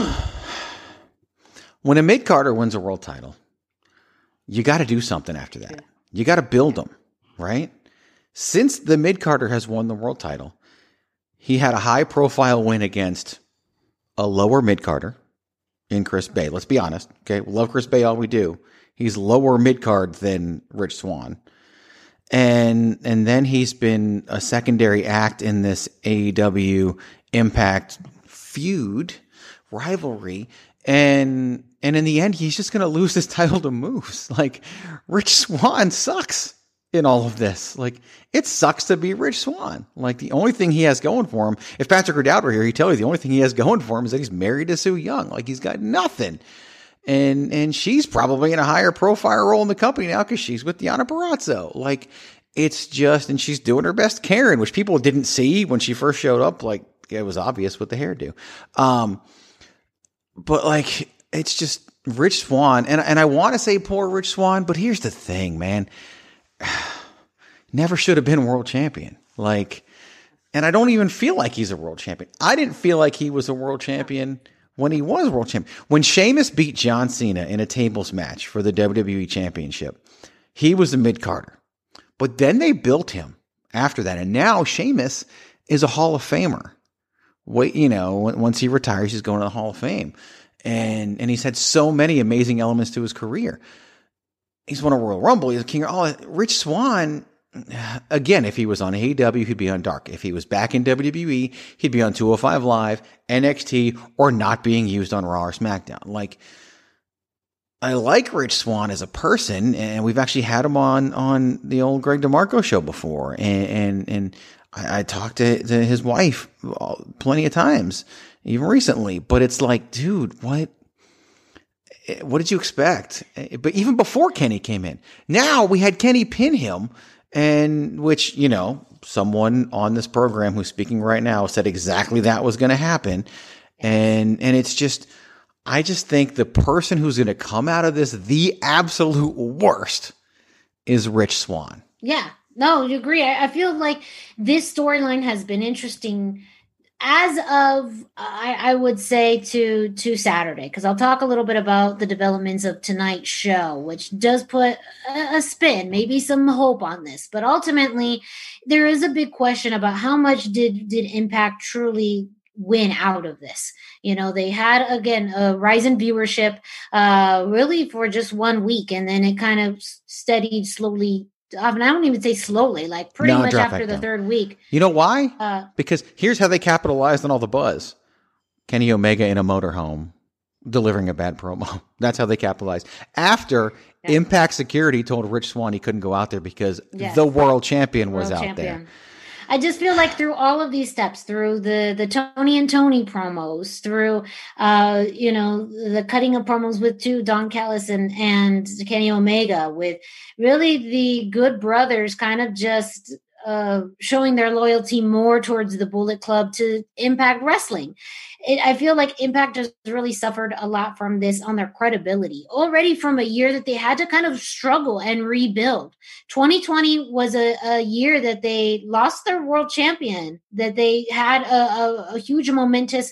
S6: When a mid-carder wins a world title, you got to do something after that. You got to build them. Right? Since the mid-carder has won the world title, he had a high profile win against a lower mid-carder in Chris Bay. Let's be honest. Okay. We love Chris Bay all we do. He's lower mid-card than Rich Swann. And, and then he's been a secondary act in this A E W Impact feud rivalry. And, and in the end, he's just going to lose his title to Moose. Like, Rich Swann sucks in all of this. Like, it sucks to be Rich Swann. Like, the only thing he has going for him, if Patrick O'Dowd were here, he'd tell you the only thing he has going for him is that he's married to Sue Young. Like, he's got nothing. And, and she's probably in a higher profile role in the company now because she's with Deonna Purrazzo. Like, it's just, and she's doing her best Karen, which people didn't see when she first showed up. Like, it was obvious with the hairdo. Um, but like, it's just Rich Swann. And, and I want to say poor Rich Swann, but here's the thing, man. Never should have been world champion. Like, and I don't even feel like he's a world champion. I didn't feel like he was a world champion when he was world champion. When Sheamus beat John Cena in a tables match for the W W E Championship, he was a mid-carder. But then they built him after that. And now Sheamus is a Hall of Famer. Wait, you know, once he retires, he's going to the Hall of Fame. And, and he's had so many amazing elements to his career. He's won a Royal Rumble. He's a king. Oh, Rich Swann, again, if he was on A E W, he'd be on Dark. If he was back in W W E, he'd be on two oh five Live, N X T, or not being used on Raw or SmackDown. Like, I like Rich Swann as a person, and we've actually had him on, on the old Greg DeMarco show before. And, and, and I, I talked to, to his wife plenty of times, even recently. But it's like, dude, what? What did you expect? But even before Kenny came in, now we had Kenny pin him, and which, you know, someone on this program who's speaking right now said exactly that was going to happen. And, and it's just, I just think the person who's going to come out of this the absolute worst is Rich Swann.
S4: Yeah, no, you agree. I, I feel like this storyline has been interesting as of, I, I would say, to to Saturday, because I'll talk a little bit about the developments of tonight's show, which does put a, a spin, maybe some hope on this. But ultimately, there is a big question about how much did did Impact truly win out of this. You know, they had, again, a rise in viewership uh, really for just one week, and then it kind of steadied slowly. I don't even say slowly, like pretty no, much after the down. third week.
S6: You know why?
S4: Uh,
S6: because here's how they capitalized on all the buzz. Kenny Omega in a motorhome delivering a bad promo. That's how they capitalized. After yeah. Impact Security told Rich Swann he couldn't go out there because yes. the world champion was world out champion. there.
S4: I just feel like through all of these steps, through the, the Tony and Tony promos, through, uh, you know, the cutting of promos with two, Don Callis and, and Kenny Omega, with really the Good Brothers kind of just uh, showing their loyalty more towards the Bullet Club to Impact Wrestling. It, I feel like Impact has really suffered a lot from this on their credibility already from a year that they had to kind of struggle and rebuild. twenty twenty was a, a year that they lost their world champion, that they had a, a, a huge momentous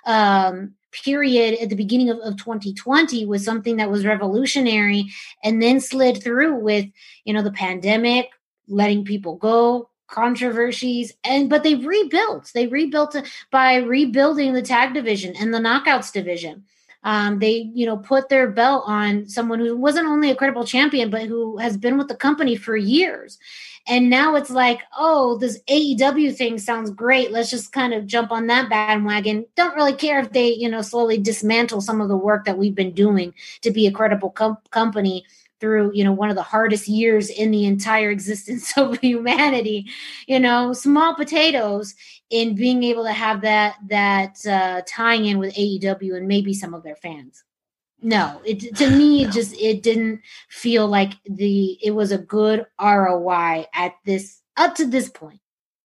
S4: um, period at the beginning of, of twenty twenty was something that was revolutionary, and then slid through with, you know, the pandemic, letting people go, controversies, and but they rebuilt. They rebuilt by rebuilding the tag division and the knockouts division. Um, they, you know, put their belt on someone who wasn't only a credible champion, but who has been with the company for years. And now it's like, oh, this A E W thing sounds great. Let's just kind of jump on that bandwagon. Don't really care if they, you know, slowly dismantle some of the work that we've been doing to be a credible com- company through, you know, one of the hardest years in the entire existence of humanity. You know, small potatoes in being able to have that that uh, tying in with A E W and maybe some of their fans. No, it, to me, it just, it didn't feel like the, it was a good R O I at this, up to this point.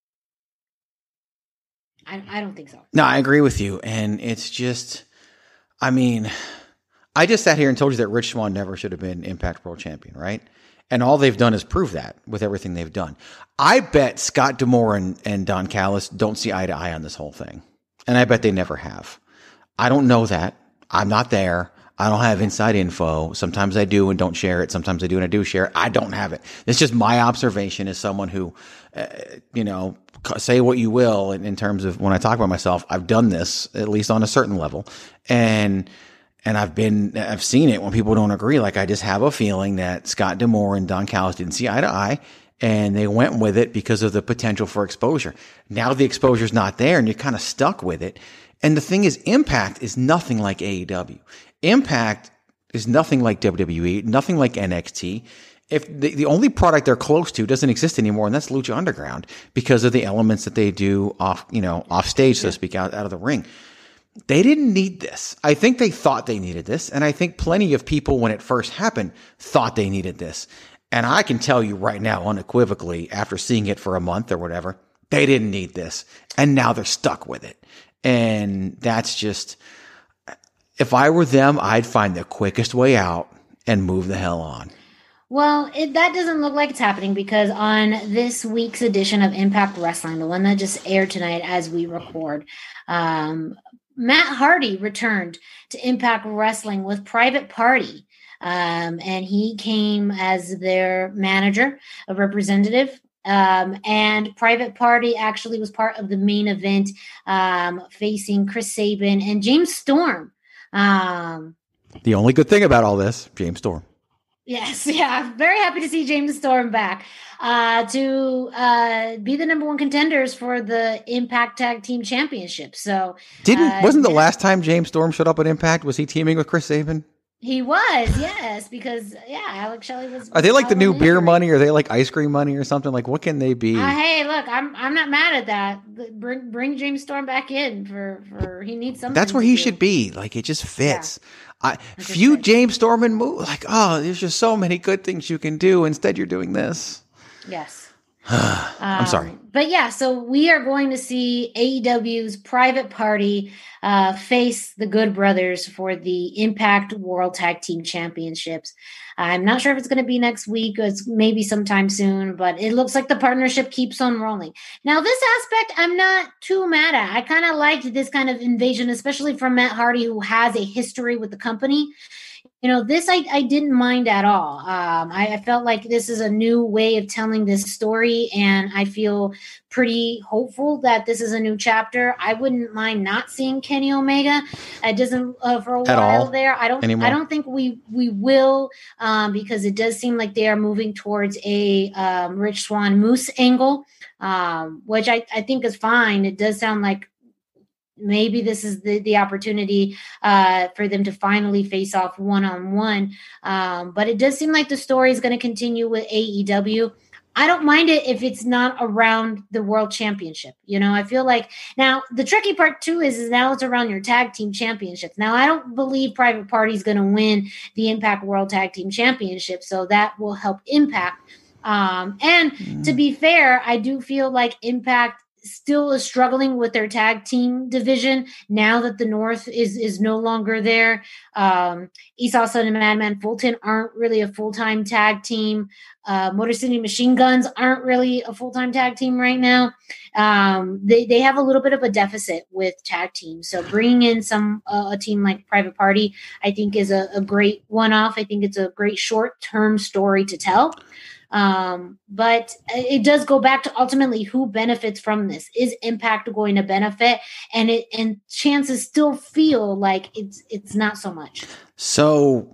S4: I, I don't think so.
S6: No, I agree with you. And it's just, I mean, I just sat here and told you that Rich Swann never should have been Impact World Champion, right? And all they've done is prove that with everything they've done. I bet Scott D'Amore and, and Don Callis don't see eye to eye on this whole thing. And I bet they never have. I don't know that. I'm not there. I don't have inside info. Sometimes I do and don't share it. Sometimes I do and I do share it. I don't have it. It's just my observation as someone who, uh, you know, say what you will in, in terms of when I talk about myself. I've done this at least on a certain level, and and I've been I've seen it when people don't agree. Like I just have a feeling that Scott D'Amore and Don Callis didn't see eye to eye, and they went with it because of the potential for exposure. Now the exposure's not there, and you're kind of stuck with it. And the thing is, Impact is nothing like A E W. Impact is nothing like W W E, nothing like N X T. If the, the only product they're close to doesn't exist anymore, and that's Lucha Underground, because of the elements that they do off, you know, off stage, so to speak, out, out of the ring. They didn't need this. I think they thought they needed this, and I think plenty of people, when it first happened, thought they needed this. And I can tell you right now, unequivocally, after seeing it for a month or whatever, they didn't need this, and now they're stuck with it. And that's just, if I were them, I'd find the quickest way out and move the hell on.
S4: Well, it, that doesn't look like it's happening, because on this week's edition of Impact Wrestling, the one that just aired tonight as we record, um, Matt Hardy returned to Impact Wrestling with Private Party. Um, and he came as their manager, a representative. Um, and Private Party actually was part of the main event, um, facing Chris Sabin and James Storm. Um,
S6: the only good thing about all this, James Storm.
S4: Yes, yeah, very happy to see James Storm back uh, to uh, be the number one contenders for the Impact Tag Team Championship. So,
S6: didn't
S4: uh,
S6: wasn't the last time James Storm showed up at Impact? Was he teaming with Chris Sabin?
S4: He was, yes, because yeah, Alex Shelley was.
S6: Are they like the new
S4: injury.
S6: beer money? Or are they like ice cream money or something? Like, what can they be?
S4: Uh, hey, look, I'm I'm not mad at that. Bring bring James Storm back in for for he needs something.
S6: That's where he
S4: do.
S6: should be. Like, it just fits.
S4: Yeah.
S6: I feud James Storm and move. Like, oh, there's just so many good things you can do. Instead, you're doing this.
S4: Yes.
S6: I'm
S4: um,
S6: sorry.
S4: But yeah, so we are going to see A E W's Private Party uh, face the Good Brothers for the Impact World Tag Team Championships. I'm not sure if it's going to be next week. It's maybe sometime soon, but it looks like the partnership keeps on rolling. Now, this aspect, I'm not too mad at. I kind of liked this kind of invasion, especially from Matt Hardy, who has a history with the company. You know, this I, I didn't mind at all. Um, I, I felt like this is a new way of telling this story, and I feel pretty hopeful that this is a new chapter. I wouldn't mind not seeing Kenny Omega. It doesn't uh, for a
S6: At
S4: while
S6: all?
S4: there. I don't.
S6: Anymore?
S4: I don't think we we will um, because it does seem like they are moving towards a um, Rich Swann Moose angle, um, which I, I think is fine. It does sound like maybe this is the, the opportunity uh, for them to finally face off one-on-one. Um, but it does seem like the story is going to continue with A E W. I don't mind it if it's not around the world championship. You know, I feel like now the tricky part too is, is now it's around your tag team championships. Now, I don't believe Private Party is going to win the Impact World Tag Team Championship. So that will help Impact. Um, and mm. to be fair, I do feel like Impact still is struggling with their tag team division now that the North is is no longer there. Um, Esau Sun and Madman Fulton aren't really a full-time tag team. Uh, Motor City Machine Guns aren't really a full-time tag team right now. Um, they, they have a little bit of a deficit with tag teams. So bringing in some uh, a team like Private Party, I think is a, a great one-off. I think it's a great short-term story to tell. Um, but it does go back to ultimately who benefits from this. Is Impact going to benefit? And it and chances still feel like it's it's not so much.
S6: So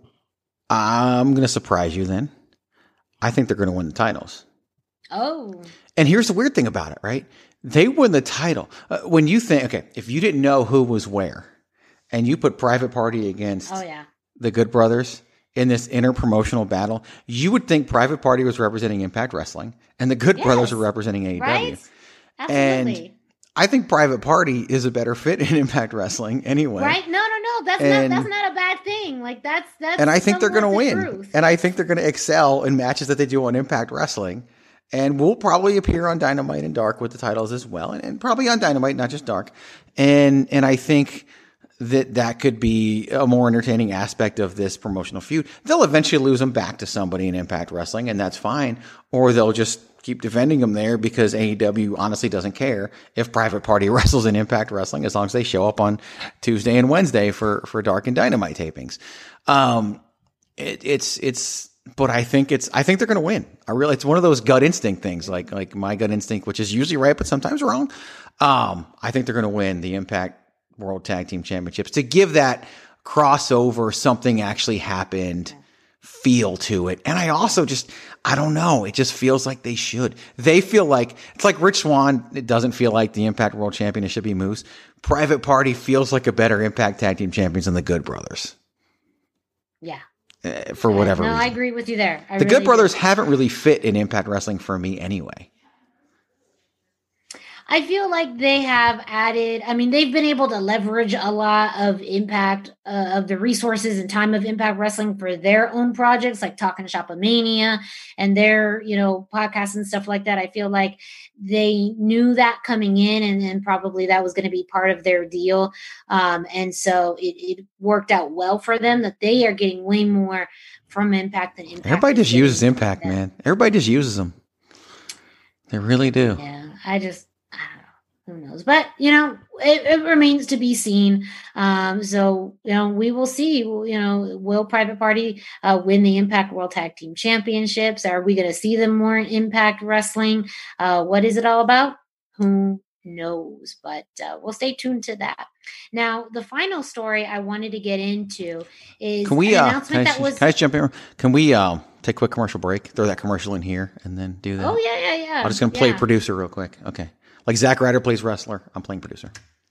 S6: I'm going to surprise you then. I think they're going to win the titles.
S4: Oh.
S6: And here's the weird thing about it, right? They win the title. Uh, when you think, okay, if you didn't know who was where and you put Private Party against
S4: oh, yeah.
S6: the Good Brothers in this inter-promotional battle, you would think Private Party was representing Impact Wrestling and the Good
S4: yes.
S6: Brothers were representing A E W.
S4: Right? Absolutely.
S6: And I think Private Party is a better fit in Impact Wrestling anyway.
S4: Right? No, no, no. That's
S6: and,
S4: not that's not a bad thing. Like that's that's
S6: And I think they're going to
S4: the
S6: win.
S4: Truth.
S6: And I think they're going to excel in matches that they do on Impact Wrestling. And we'll probably appear on Dynamite and Dark with the titles as well, and, and probably on Dynamite, not just Dark. And and I think that that could be a more entertaining aspect of this promotional feud. They'll eventually lose them back to somebody in Impact Wrestling, and that's fine. Or they'll just keep defending him there because A E W honestly doesn't care if Private Party wrestles in Impact Wrestling as long as they show up on Tuesday and Wednesday for, for Dark and Dynamite tapings. Um, it, it's, it's, but I think it's, I think they're going to win. I really, it's one of those gut instinct things, like, like my gut instinct, which is usually right, but sometimes wrong. Um, I think they're going to win the Impact World Tag Team Championships to give that crossover, something actually happened feel to it. And I also just, I don't know. It just feels like they should. They feel like, it's like Rich Swann. It doesn't feel like the Impact World Champion. It should be Moose. Private Party feels like a better Impact Tag Team Champions than the Good Brothers.
S4: Yeah.
S6: Uh, for whatever
S4: no,
S6: reason.
S4: I agree with you there. I
S6: the
S4: really
S6: Good Brothers
S4: do.
S6: haven't really fit in Impact Wrestling for me anyway.
S4: I feel like they have added, I mean, they've been able to leverage a lot of impact uh, of the resources and time of Impact Wrestling for their own projects, like Talking Shop-A-Mania and their, you know, podcasts and stuff like that. I feel like they knew that coming in, and, and probably that was going to be part of their deal. Um, and so it, it worked out well for them that they are getting way more from Impact than Impact.
S6: Everybody just uses Impact, man. Everybody just uses them. They really do.
S4: Yeah, I just, who knows? But, you know, it, it remains to be seen. Um, so, you know, we will see, you know, will Private Party uh, win the Impact World Tag Team Championships? Are we going to see them more in Impact Wrestling? Uh, what is it all about? Who knows? But uh, we'll stay tuned to that. Now, the final story I wanted to get into is
S6: can we,
S4: an
S6: uh,
S4: announcement
S6: can I,
S4: that was...
S6: Can I just jump in? Can we uh, take a quick commercial break? Throw that commercial in here and then do that?
S4: Oh, yeah, yeah, yeah.
S6: I'm just going to play
S4: yeah.
S6: producer real quick. Okay. Like Zack Ryder plays wrestler, I'm playing producer.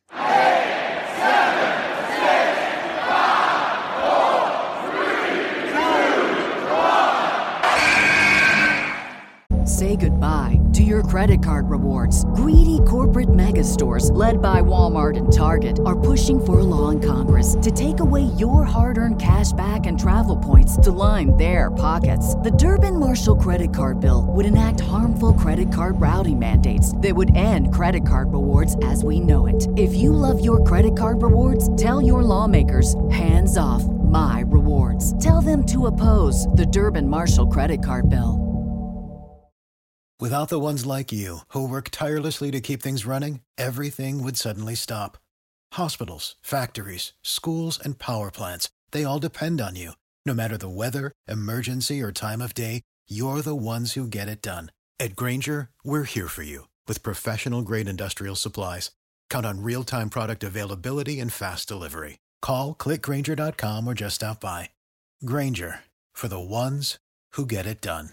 S1: Say goodbye to your credit card rewards. Greedy corporate mega stores, led by Walmart and Target, are pushing for a law in Congress to take away your hard-earned cash back and travel points to line their pockets. The Durbin-Marshall credit card bill would enact harmful credit card routing mandates that would end credit card rewards as we know it. If you love your credit card rewards, tell your lawmakers, hands off my rewards. Tell them to oppose the Durbin-Marshall credit card bill.
S12: Without the ones like you, who work tirelessly to keep things running, everything would suddenly stop. Hospitals, factories, schools, and power plants, they all depend on you. No matter the weather, emergency, or time of day, you're the ones who get it done. At Grainger, we're here for you with professional-grade industrial supplies. Count on real-time product availability and fast delivery. Call, click Grainger dot com, or just stop by. Grainger, for the ones who get it done.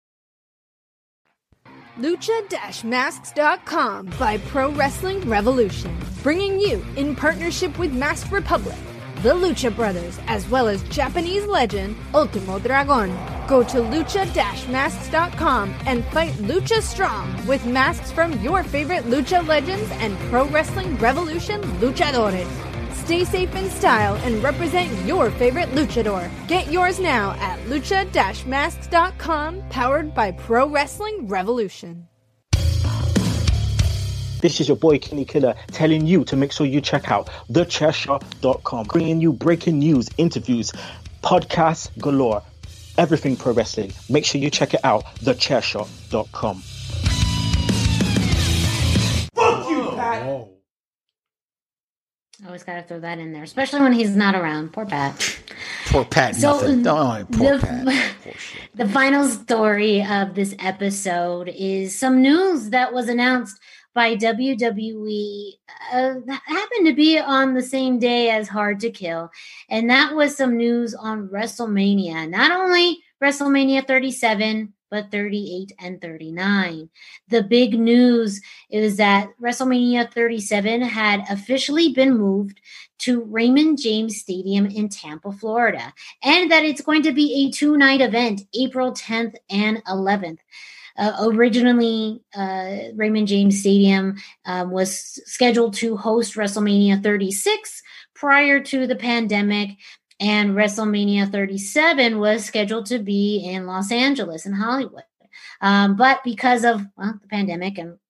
S13: Lucha Masks dot com by Pro Wrestling Revolution, bringing you, in partnership with Masked Republic, the Lucha Brothers, as well as Japanese legend Ultimo Dragon. Go to Lucha Masks dot com and fight Lucha Strong with masks from your favorite Lucha legends and Pro Wrestling Revolution luchadores. Stay safe in style and represent your favorite luchador. Get yours now at Lucha Masks dot com, powered by Pro Wrestling Revolution.
S14: This is your boy Kenny Killer telling you to make sure you check out the chair shot dot com, bringing you breaking news, interviews, podcasts galore, everything pro wrestling. Make sure you check it out, the chair shot dot com.
S7: Fuck you, Pat!
S4: I always got to throw that in there, especially when he's not around. Poor Pat.
S6: Poor Pat,
S4: So,
S6: nothing. Oh, poor
S4: the,
S6: Pat. Poor shit.
S4: The final story of this episode is some news that was announced by W W E. Uh, that happened to be on the same day as Hard to Kill, and that was some news on WrestleMania. Not only WrestleMania thirty-seven, but thirty-eight and thirty-nine. The big news is that WrestleMania thirty-seven had officially been moved to Raymond James Stadium in Tampa, Florida, and that it's going to be a two-night event, April tenth and eleventh. Uh, originally, uh, Raymond James Stadium um, was scheduled to host WrestleMania thirty-six prior to the pandemic, and WrestleMania thirty-seven was scheduled to be in Los Angeles and Hollywood. Um, but because of well, the pandemic and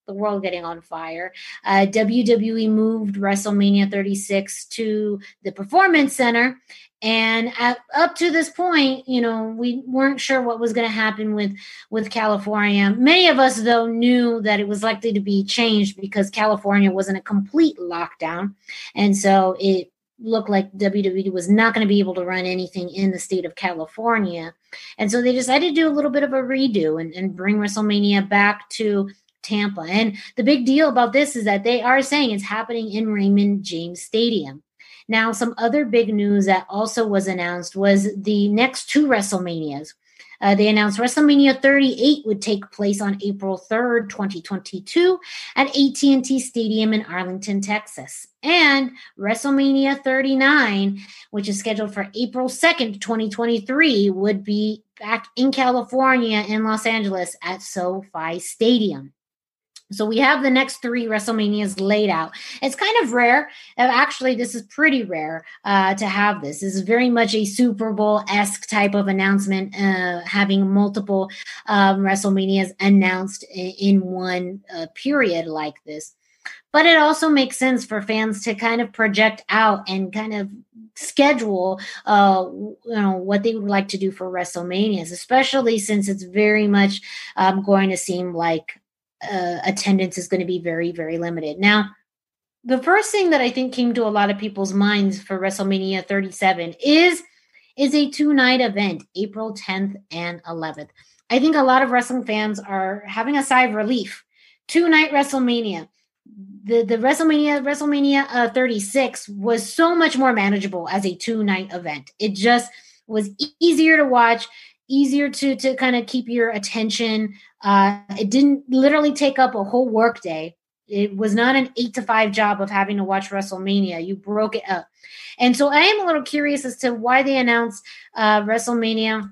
S4: the world getting on fire. Uh, W W E moved WrestleMania thirty-six to the Performance Center. And at, up to this point, you know, we weren't sure what was going to happen with, with California. Many of us, though, knew that it was likely to be changed because California was in a complete lockdown. And so it looked like W W E was not going to be able to run anything in the state of California. And so they decided to do a little bit of a redo and, and bring WrestleMania back to Tampa. And the big deal about this is that they are saying it's happening in Raymond James Stadium. Now, some other big news that also was announced was the next two WrestleManias. Uh, they announced WrestleMania thirty-eight would take place on April third, twenty twenty-two at A T and T Stadium in Arlington, Texas. And WrestleMania thirty-nine, which is scheduled for April second, twenty twenty-three, would be back in California in Los Angeles at SoFi Stadium. So we have the next three WrestleManias laid out. It's kind of rare. Actually, this is pretty rare uh, to have this. This is very much a Super Bowl-esque type of announcement, uh, having multiple um, WrestleManias announced in, in one uh, period like this. But it also makes sense for fans to kind of project out and kind of schedule uh, you know, what they would like to do for WrestleManias, especially since it's very much um, going to seem like Uh, attendance is going to be very, very limited. Now, the first thing that I think came to a lot of people's minds for WrestleMania thirty-seven is, is a two-night event, April tenth and eleventh. I think a lot of wrestling fans are having a sigh of relief. Two-night WrestleMania. The, the WrestleMania, WrestleMania uh, thirty-six was so much more manageable as a two-night event. It just was e- easier to watch, easier to to kind of keep your attention. Uh, it didn't literally take up a whole work day. It was not an eight to five job of having to watch WrestleMania. You broke it up. And so I am a little curious as to why they announced uh, WrestleMania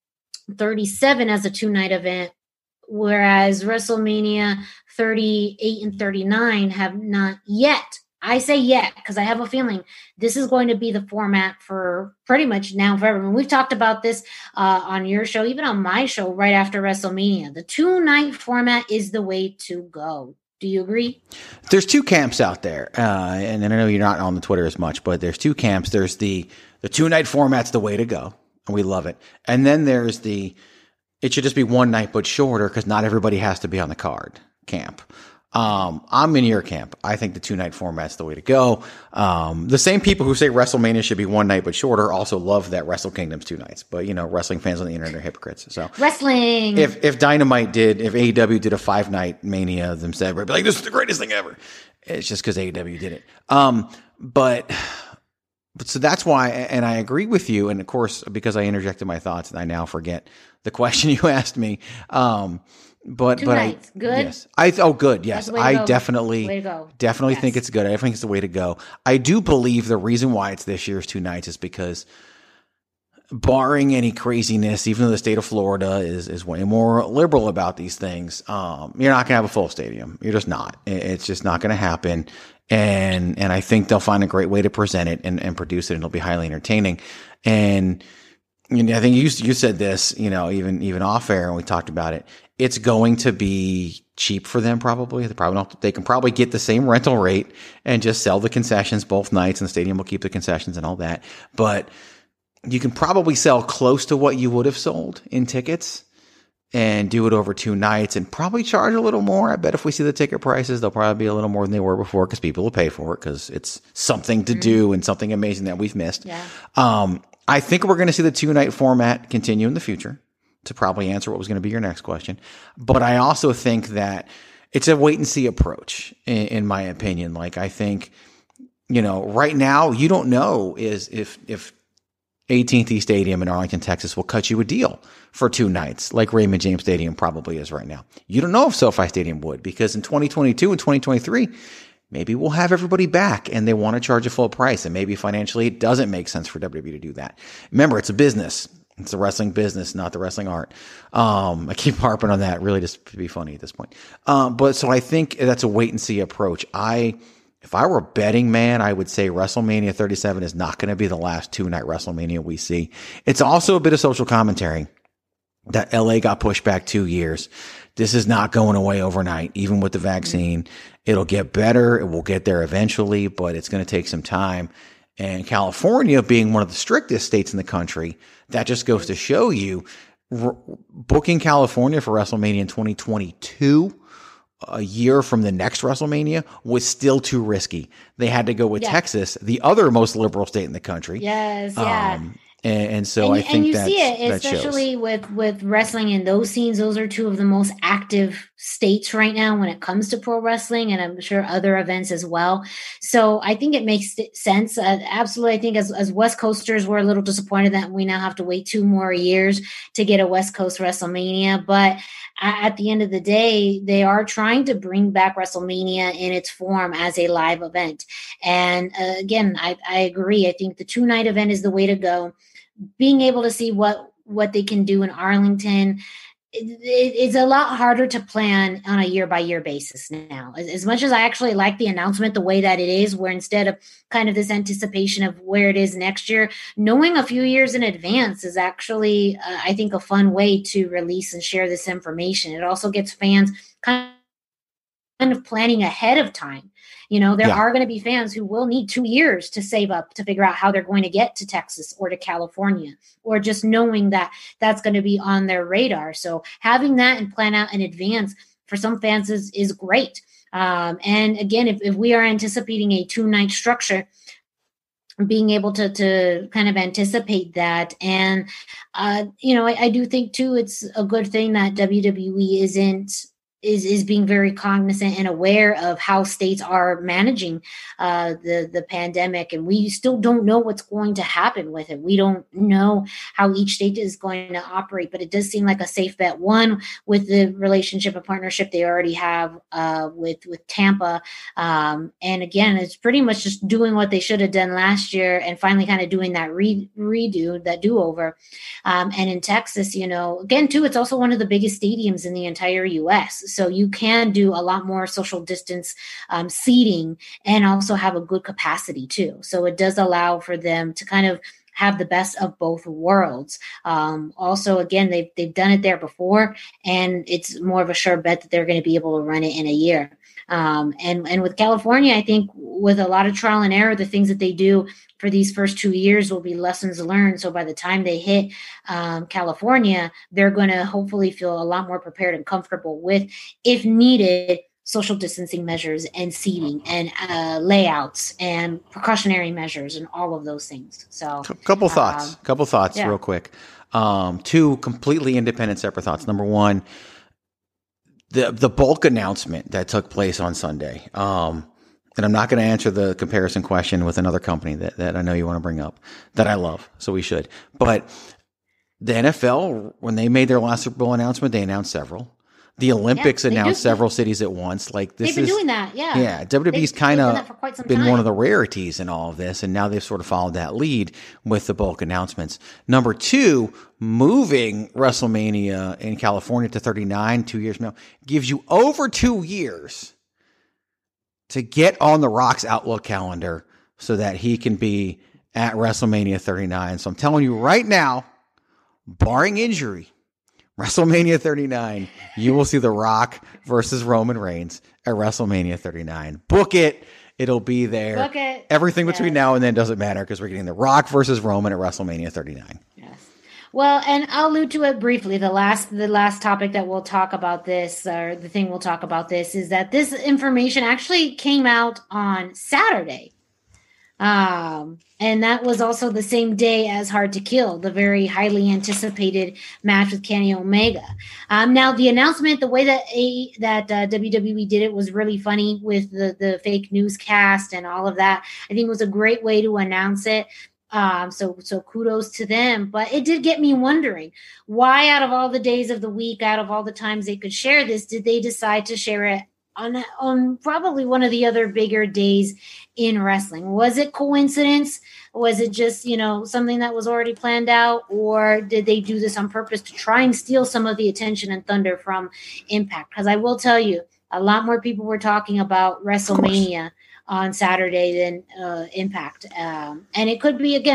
S4: thirty-seven as a two-night event, whereas WrestleMania thirty-eight and thirty-nine have not yet. I say yet because I have a feeling this is going to be the format for pretty much now forever. And we've talked about this uh, on your show, even on my show, right after WrestleMania. The two-night format is the way to go. Do you agree?
S6: There's two camps out there, uh, and I know you're not on the Twitter as much, but there's two camps. There's the the two-night format's the way to go, and we love it. And then there's the it should just be one night but shorter because not everybody has to be on the card camp. Um, I'm in your camp. I think the two night format's the way to go. Um, the same people who say WrestleMania should be one night but shorter also love that Wrestle Kingdom's two nights. But you know, wrestling fans on the internet are hypocrites. So
S4: wrestling.
S6: If if Dynamite did, if A E W did a five night Mania themselves, we'd be like, this is the greatest thing ever. It's just because A E W did it. Um, but. But so that's why, and I agree with you. And of course, because I interjected my thoughts, and I now forget the question you asked me. Um, But
S4: Two
S6: but
S4: nights.
S6: I
S4: Good?
S6: yes I oh good yes
S4: That's the way to
S6: I
S4: go.
S6: definitely
S4: Way to go.
S6: definitely
S4: Yes.
S6: think it's good. I think it's the way to go. I do believe the reason why it's this year's two nights is because, barring any craziness, even though the state of Florida is is way more liberal about these things, um, you're not gonna have a full stadium. You're just not. It- It's just not gonna happen. And and I think they'll find a great way to present it and, and produce it, and it'll be highly entertaining. And you know, I think you you said this, you know, even even off air, and we talked about it. It's going to be cheap for them, probably. They probably don't. They can probably get the same rental rate and just sell the concessions both nights, and the stadium will keep the concessions and all that. But you can probably sell close to what you would have sold in tickets and do it over two nights, and probably charge a little more. I bet if we see the ticket prices, they'll probably be a little more than they were before because people will pay for it because it's something to do and something amazing that we've missed.
S4: Yeah.
S6: Um, I think we're going to see the two night format continue in the future, to probably answer what was going to be your next question. But I also think that it's a wait and see approach, in, in my opinion. Like, I think, you know, right now you don't know is if, if A T and T Stadium in Arlington, Texas will cut you a deal for two nights, like Raymond James Stadium probably is right now. You don't know if SoFi Stadium would, because in twenty twenty-two and twenty twenty-three, maybe we'll have everybody back and they want to charge a full price. And maybe financially it doesn't make sense for W W E to do that. Remember, it's a business. It's a wrestling business, not the wrestling art. Um, I keep harping on that, really just to be funny at this point. Um, but so I think that's a wait and see approach. I, if I were a betting man, I would say WrestleMania thirty-seven is not going to be the last two night WrestleMania we see. It's also a bit of social commentary that L A got pushed back two years. This is not going away overnight, even with the vaccine. It'll get better. It will get there eventually, but it's going to take some time. And California, being one of the strictest states in the country, that just goes to show you, r- booking California for WrestleMania in twenty twenty-two, a year from the next WrestleMania, was still too risky. They had to go with
S4: Yeah.
S6: Texas, the other most liberal state in the country.
S4: Yes, yeah.
S6: Um, and, and so
S4: and,
S6: I think
S4: and you
S6: that's,
S4: see it,
S6: that shows.
S4: especially with with wrestling in those scenes. Those are two of the most active states right now when it comes to pro wrestling, and I'm sure other events as well. So I think it makes sense. Uh, absolutely, I think as as West Coasters, we're a little disappointed that we now have to wait two more years to get a West Coast WrestleMania, but at the end of the day, they are trying to bring back WrestleMania in its form as a live event. And uh, again, I, I agree. I think the two night event is the way to go. Being able to see what, what they can do in Arlington, it, it, it's a lot harder to plan on a year by year basis now. As, as much as I actually like the announcement, the way that it is, where instead of kind of this anticipation of where it is next year, knowing a few years in advance is actually, uh, I think, a fun way to release and share this information. It also gets fans kind of planning ahead of time. You know, there
S6: Yeah.
S4: are going to be fans who will need two years to save up to figure out how they're going to get to Texas or to California, or just knowing that that's going to be on their radar. So having that and plan out in advance for some fans is, is great. Um, and again, if, if we are anticipating a two night structure, being able to, to kind of anticipate that. And, uh, you know, I, I do think too, it's a good thing that W W E isn't, is is being very cognizant and aware of how states are managing uh, the, the pandemic. And we still don't know what's going to happen with it. We don't know how each state is going to operate, but it does seem like a safe bet. One, with the relationship and partnership they already have uh, with, with Tampa. Um, and again, it's pretty much just doing what they should have done last year and finally kind of doing that re- redo, that do-over. Um, and in Texas, you know, again, too, it's also one of the biggest stadiums in the entire U S, so you can do a lot more social distance um, seating and also have a good capacity too. So it does allow for them to kind of have the best of both worlds. Um, also, again, they've, they've done it there before, and it's more of a sure bet that they're going to be able to run it in a year. Um, and, and with California, I think with a lot of trial and error, the things that they do for these first two years will be lessons learned. So by the time they hit um, California, they're going to hopefully feel a lot more prepared and comfortable with, if needed, social distancing measures and seating and uh, layouts and precautionary measures and all of those things. So
S6: A couple thoughts,
S4: um,
S6: couple thoughts
S4: yeah.
S6: real quick. Um, two completely independent, separate thoughts. Number one, the the bulk announcement that took place on Sunday. Um, and I'm not going to answer the comparison question with another company that, that I know you want to bring up that I love. So we should. But the N F L, when they made their last Super Bowl announcement, they announced several. The Olympics
S4: Yeah, they
S6: announced
S4: do.
S6: several cities at once. Like this
S4: they've been
S6: is
S4: doing that. Yeah.
S6: Yeah, W W E's
S4: They've-
S6: kind
S4: they've done that for
S6: of
S4: quite some
S6: been
S4: time.
S6: one of the rarities in all of this, and now they've sort of followed that lead with the bulk announcements. Number two, moving WrestleMania in California to thirty-nine, two years from now, gives you over two years to get on The Rock's Outlook calendar so that he can be at WrestleMania thirty-nine. So I'm telling you right now, barring injury, WrestleMania thirty-nine, you will see The Rock versus Roman Reigns at WrestleMania thirty-nine. Book it. It'll be there.
S4: Book it.
S6: Everything between
S4: Yes.
S6: now and then doesn't matter because we're getting The Rock versus Roman at WrestleMania thirty-nine.
S4: Well, and I'll allude to it briefly. The last, the last topic that we'll talk about this, or the thing we'll talk about this, is that this information actually came out on Saturday. Um, and that was also the same day as Hard to Kill, the very highly anticipated match with Kenny Omega. Um, now the announcement, the way that a, that uh, W W E did it was really funny with the, the fake newscast and all of that. I think it was a great way to announce it. Um, so, so kudos to them, but it did get me wondering why, out of all the days of the week, out of all the times they could share this, did they decide to share it on, on probably one of the other bigger days in wrestling? Was it coincidence? Was it just, you know, something that was already planned out, or did they do this on purpose to try and steal some of the attention and thunder from Impact? Because I will tell you, a lot more people were talking about WrestleMania on Saturday than uh, Impact. Um, and it could be, again,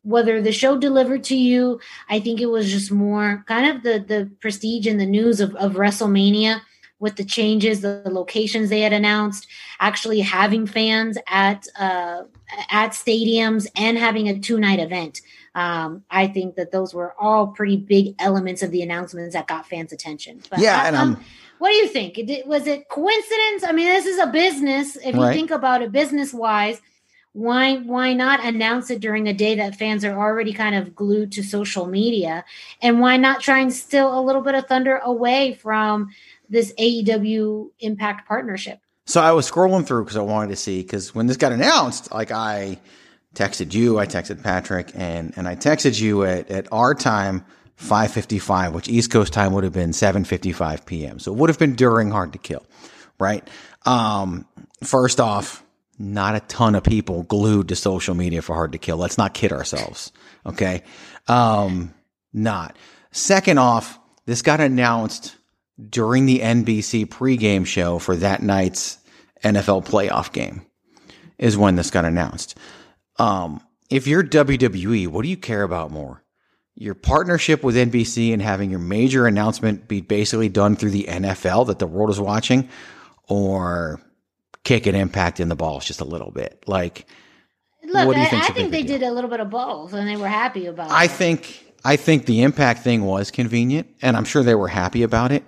S4: whether the show delivered to you, I think it was just more kind of the the prestige and the news of, of WrestleMania with the changes, the, the locations they had announced, actually having fans at uh, at stadiums and having a two-night event. Um, I think that those were all pretty big elements of the announcements that got fans' attention. But
S6: yeah,
S4: I,
S6: and
S4: um,
S6: I'm...
S4: what do you think? It, was it coincidence? I mean, this is a business. If you
S6: Right.
S4: think about it business-wise, why why not announce it during a day that fans are already kind of glued to social media? And why not try and steal a little bit of thunder away from this A E W Impact partnership?
S6: So I was scrolling through because I wanted to see, because when this got announced, like I texted you, I texted Patrick, and and I texted you at, at our time, five fifty-five, which East Coast time would have been seven fifty-five p.m. So it would have been during Hard to Kill, right? Um, first off, not a ton of people glued to social media for Hard to Kill. Let's not kid ourselves. Okay. Um, not. Second off, this got announced during the N B C pregame show for that night's N F L playoff game is when this got announced. Um, if you're W W E, what do you care about more? Your partnership with N B C and having your major announcement be basically done through the N F L that the world is watching, or kick an Impact in the balls just a little bit? Like,
S4: Look,
S6: what do you
S4: I,
S6: think's
S4: I
S6: a
S4: think
S6: bigger
S4: they
S6: deal?
S4: did a little bit of both, and they were happy about
S6: I
S4: it.
S6: think I think the Impact thing was convenient, and I'm sure they were happy about it.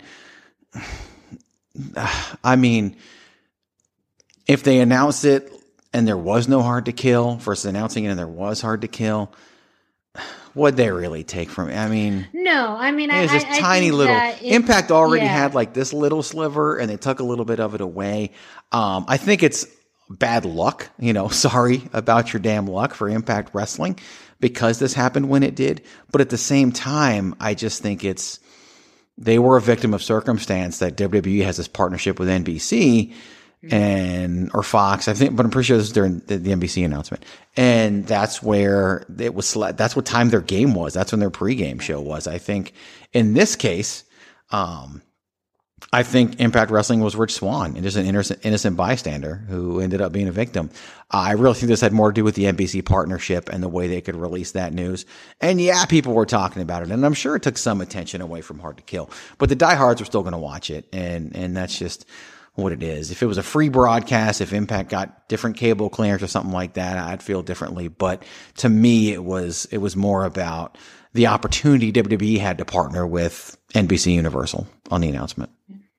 S6: I mean, if they announced it and there was no Hard to Kill versus announcing it and there was Hard to Kill, what'd they really take from it? I mean,
S4: No, I mean,
S6: it was
S4: I,
S6: this
S4: I, I
S6: tiny
S4: think
S6: little
S4: that it-
S6: Impact already
S4: yeah.
S6: had like this little sliver, and they took a little bit of it away. Um, I think it's bad luck, you know, sorry about your damn luck for Impact Wrestling because this happened when it did. But at the same time, I just think it's, they were a victim of circumstance that W W E has this partnership with N B C and, or Fox, I think, but I'm pretty sure this is during the, the N B C announcement. And that's where it was, sele- that's what time their game was. That's when their pregame show was. I think in this case, um, I think Impact Wrestling was Rich Swann and just an innocent, innocent bystander who ended up being a victim. Uh, I really think this had more to do with the N B C partnership and the way they could release that news. And yeah, people were talking about it, and I'm sure it took some attention away from Hard to Kill, but the diehards were still going to watch it. And, and that's just what it is. If it was a free broadcast, if Impact got different cable clearance or something like that, I'd feel differently. But to me, it was, it was more about the opportunity W W E had to partner with N B C Universal on the announcement.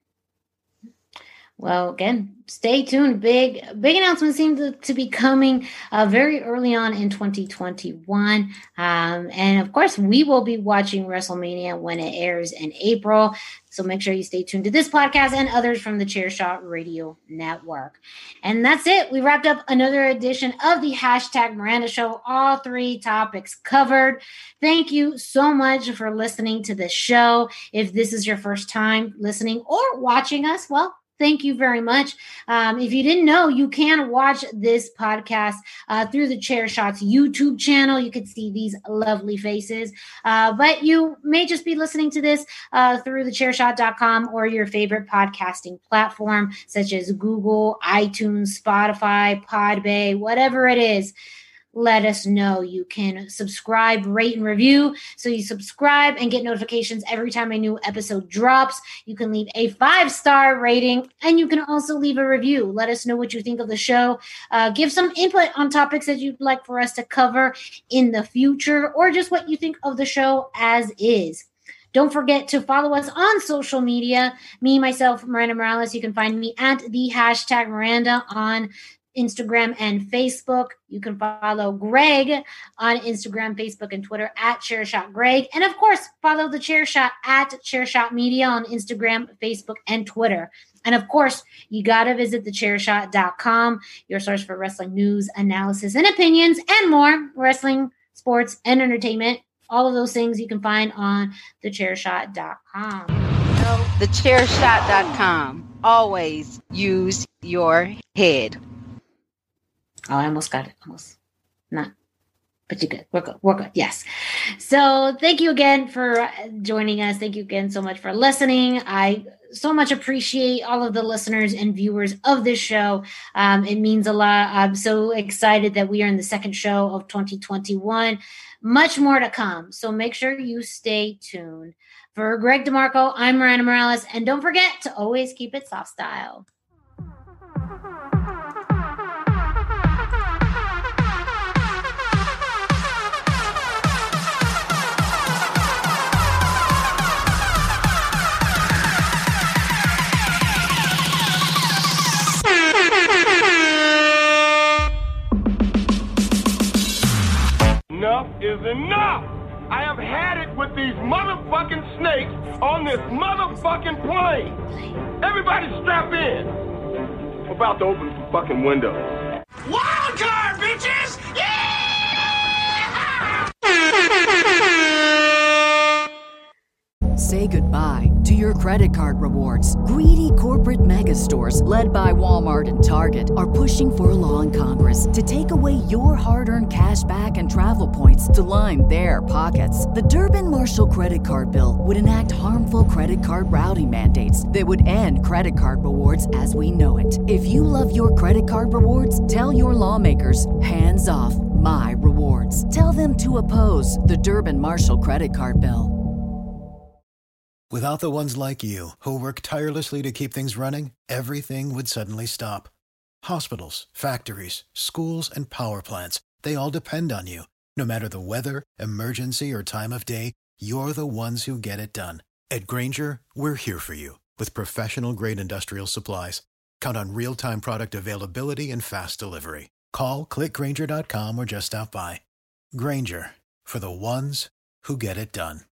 S4: Well, again, stay tuned. Big, big announcements seem to, to be coming uh, very early on in twenty twenty-one. Um, and of course, we will be watching WrestleMania when it airs in April. So make sure you stay tuned to this podcast and others from the Chairshot Radio Network. And that's it. We wrapped up another edition of the Hashtag Miranda Show. All three topics covered. Thank you so much for listening to this show. If this is your first time listening or watching us, well, thank you very much. Um, if you didn't know, you can watch this podcast uh, through the Chairshot's YouTube channel. You can see these lovely faces, uh, but you may just be listening to this uh, through the chair shot dot com or your favorite podcasting platform, such as Google, iTunes, Spotify, Podbay, whatever it is. Let us know. You can subscribe, rate, and review. So you subscribe and get notifications every time a new episode drops. You can leave a five-star rating, and you can also leave a review. Let us know what you think of the show. Uh, give some input on topics that you'd like for us to cover in the future, or just what you think of the show as is. Don't forget to follow us on social media. Me, myself, Miranda Morales. You can find me at the hashtag Miranda on Instagram and Facebook. You can follow Greg on Instagram, Facebook, and Twitter at Chairshot Greg. And of course, follow the Chairshot at Chairshot Media on Instagram, Facebook, and Twitter. And of course, you got to visit the chair shot dot com, your source for wrestling news, analysis, and opinions, and more wrestling, sports, and entertainment. All of those things you can find on the chair shot dot com.
S5: the chair shot dot com. Always use your head.
S4: Oh, I almost got it. Almost. Not. But you're good. We're good. We're good. Yes. So thank you again for joining us. Thank you again so much for listening. I so much appreciate all of the listeners and viewers of this show. Um, it means a lot. I'm so excited that we are in the second show of twenty twenty-one. Much more to come. So make sure you stay tuned. For Greg DeMarco, I'm Miranda Morales. And don't forget to always keep it soft style.
S7: Enough is enough! I have had it with these motherfucking snakes on this motherfucking plane! Everybody strap in! I'm about to open the fucking window.
S11: Wild card, bitches!
S1: Say goodbye to your credit card rewards. Greedy corporate mega stores, led by Walmart and Target, are pushing for a law in Congress to take away your hard-earned cash back and travel points to line their pockets. The Durbin-Marshall credit card bill would enact harmful credit card routing mandates that would end credit card rewards as we know it. If you love your credit card rewards, tell your lawmakers, hands off my rewards. Tell them to oppose the Durbin-Marshall credit card bill.
S12: Without the ones like you, who work tirelessly to keep things running, everything would suddenly stop. Hospitals, factories, schools, and power plants, they all depend on you. No matter the weather, emergency, or time of day, you're the ones who get it done. At Grainger, we're here for you with professional-grade industrial supplies. Count on real-time product availability and fast delivery. Call, click Grainger dot com, or just stop by. Grainger, for the ones who get it done.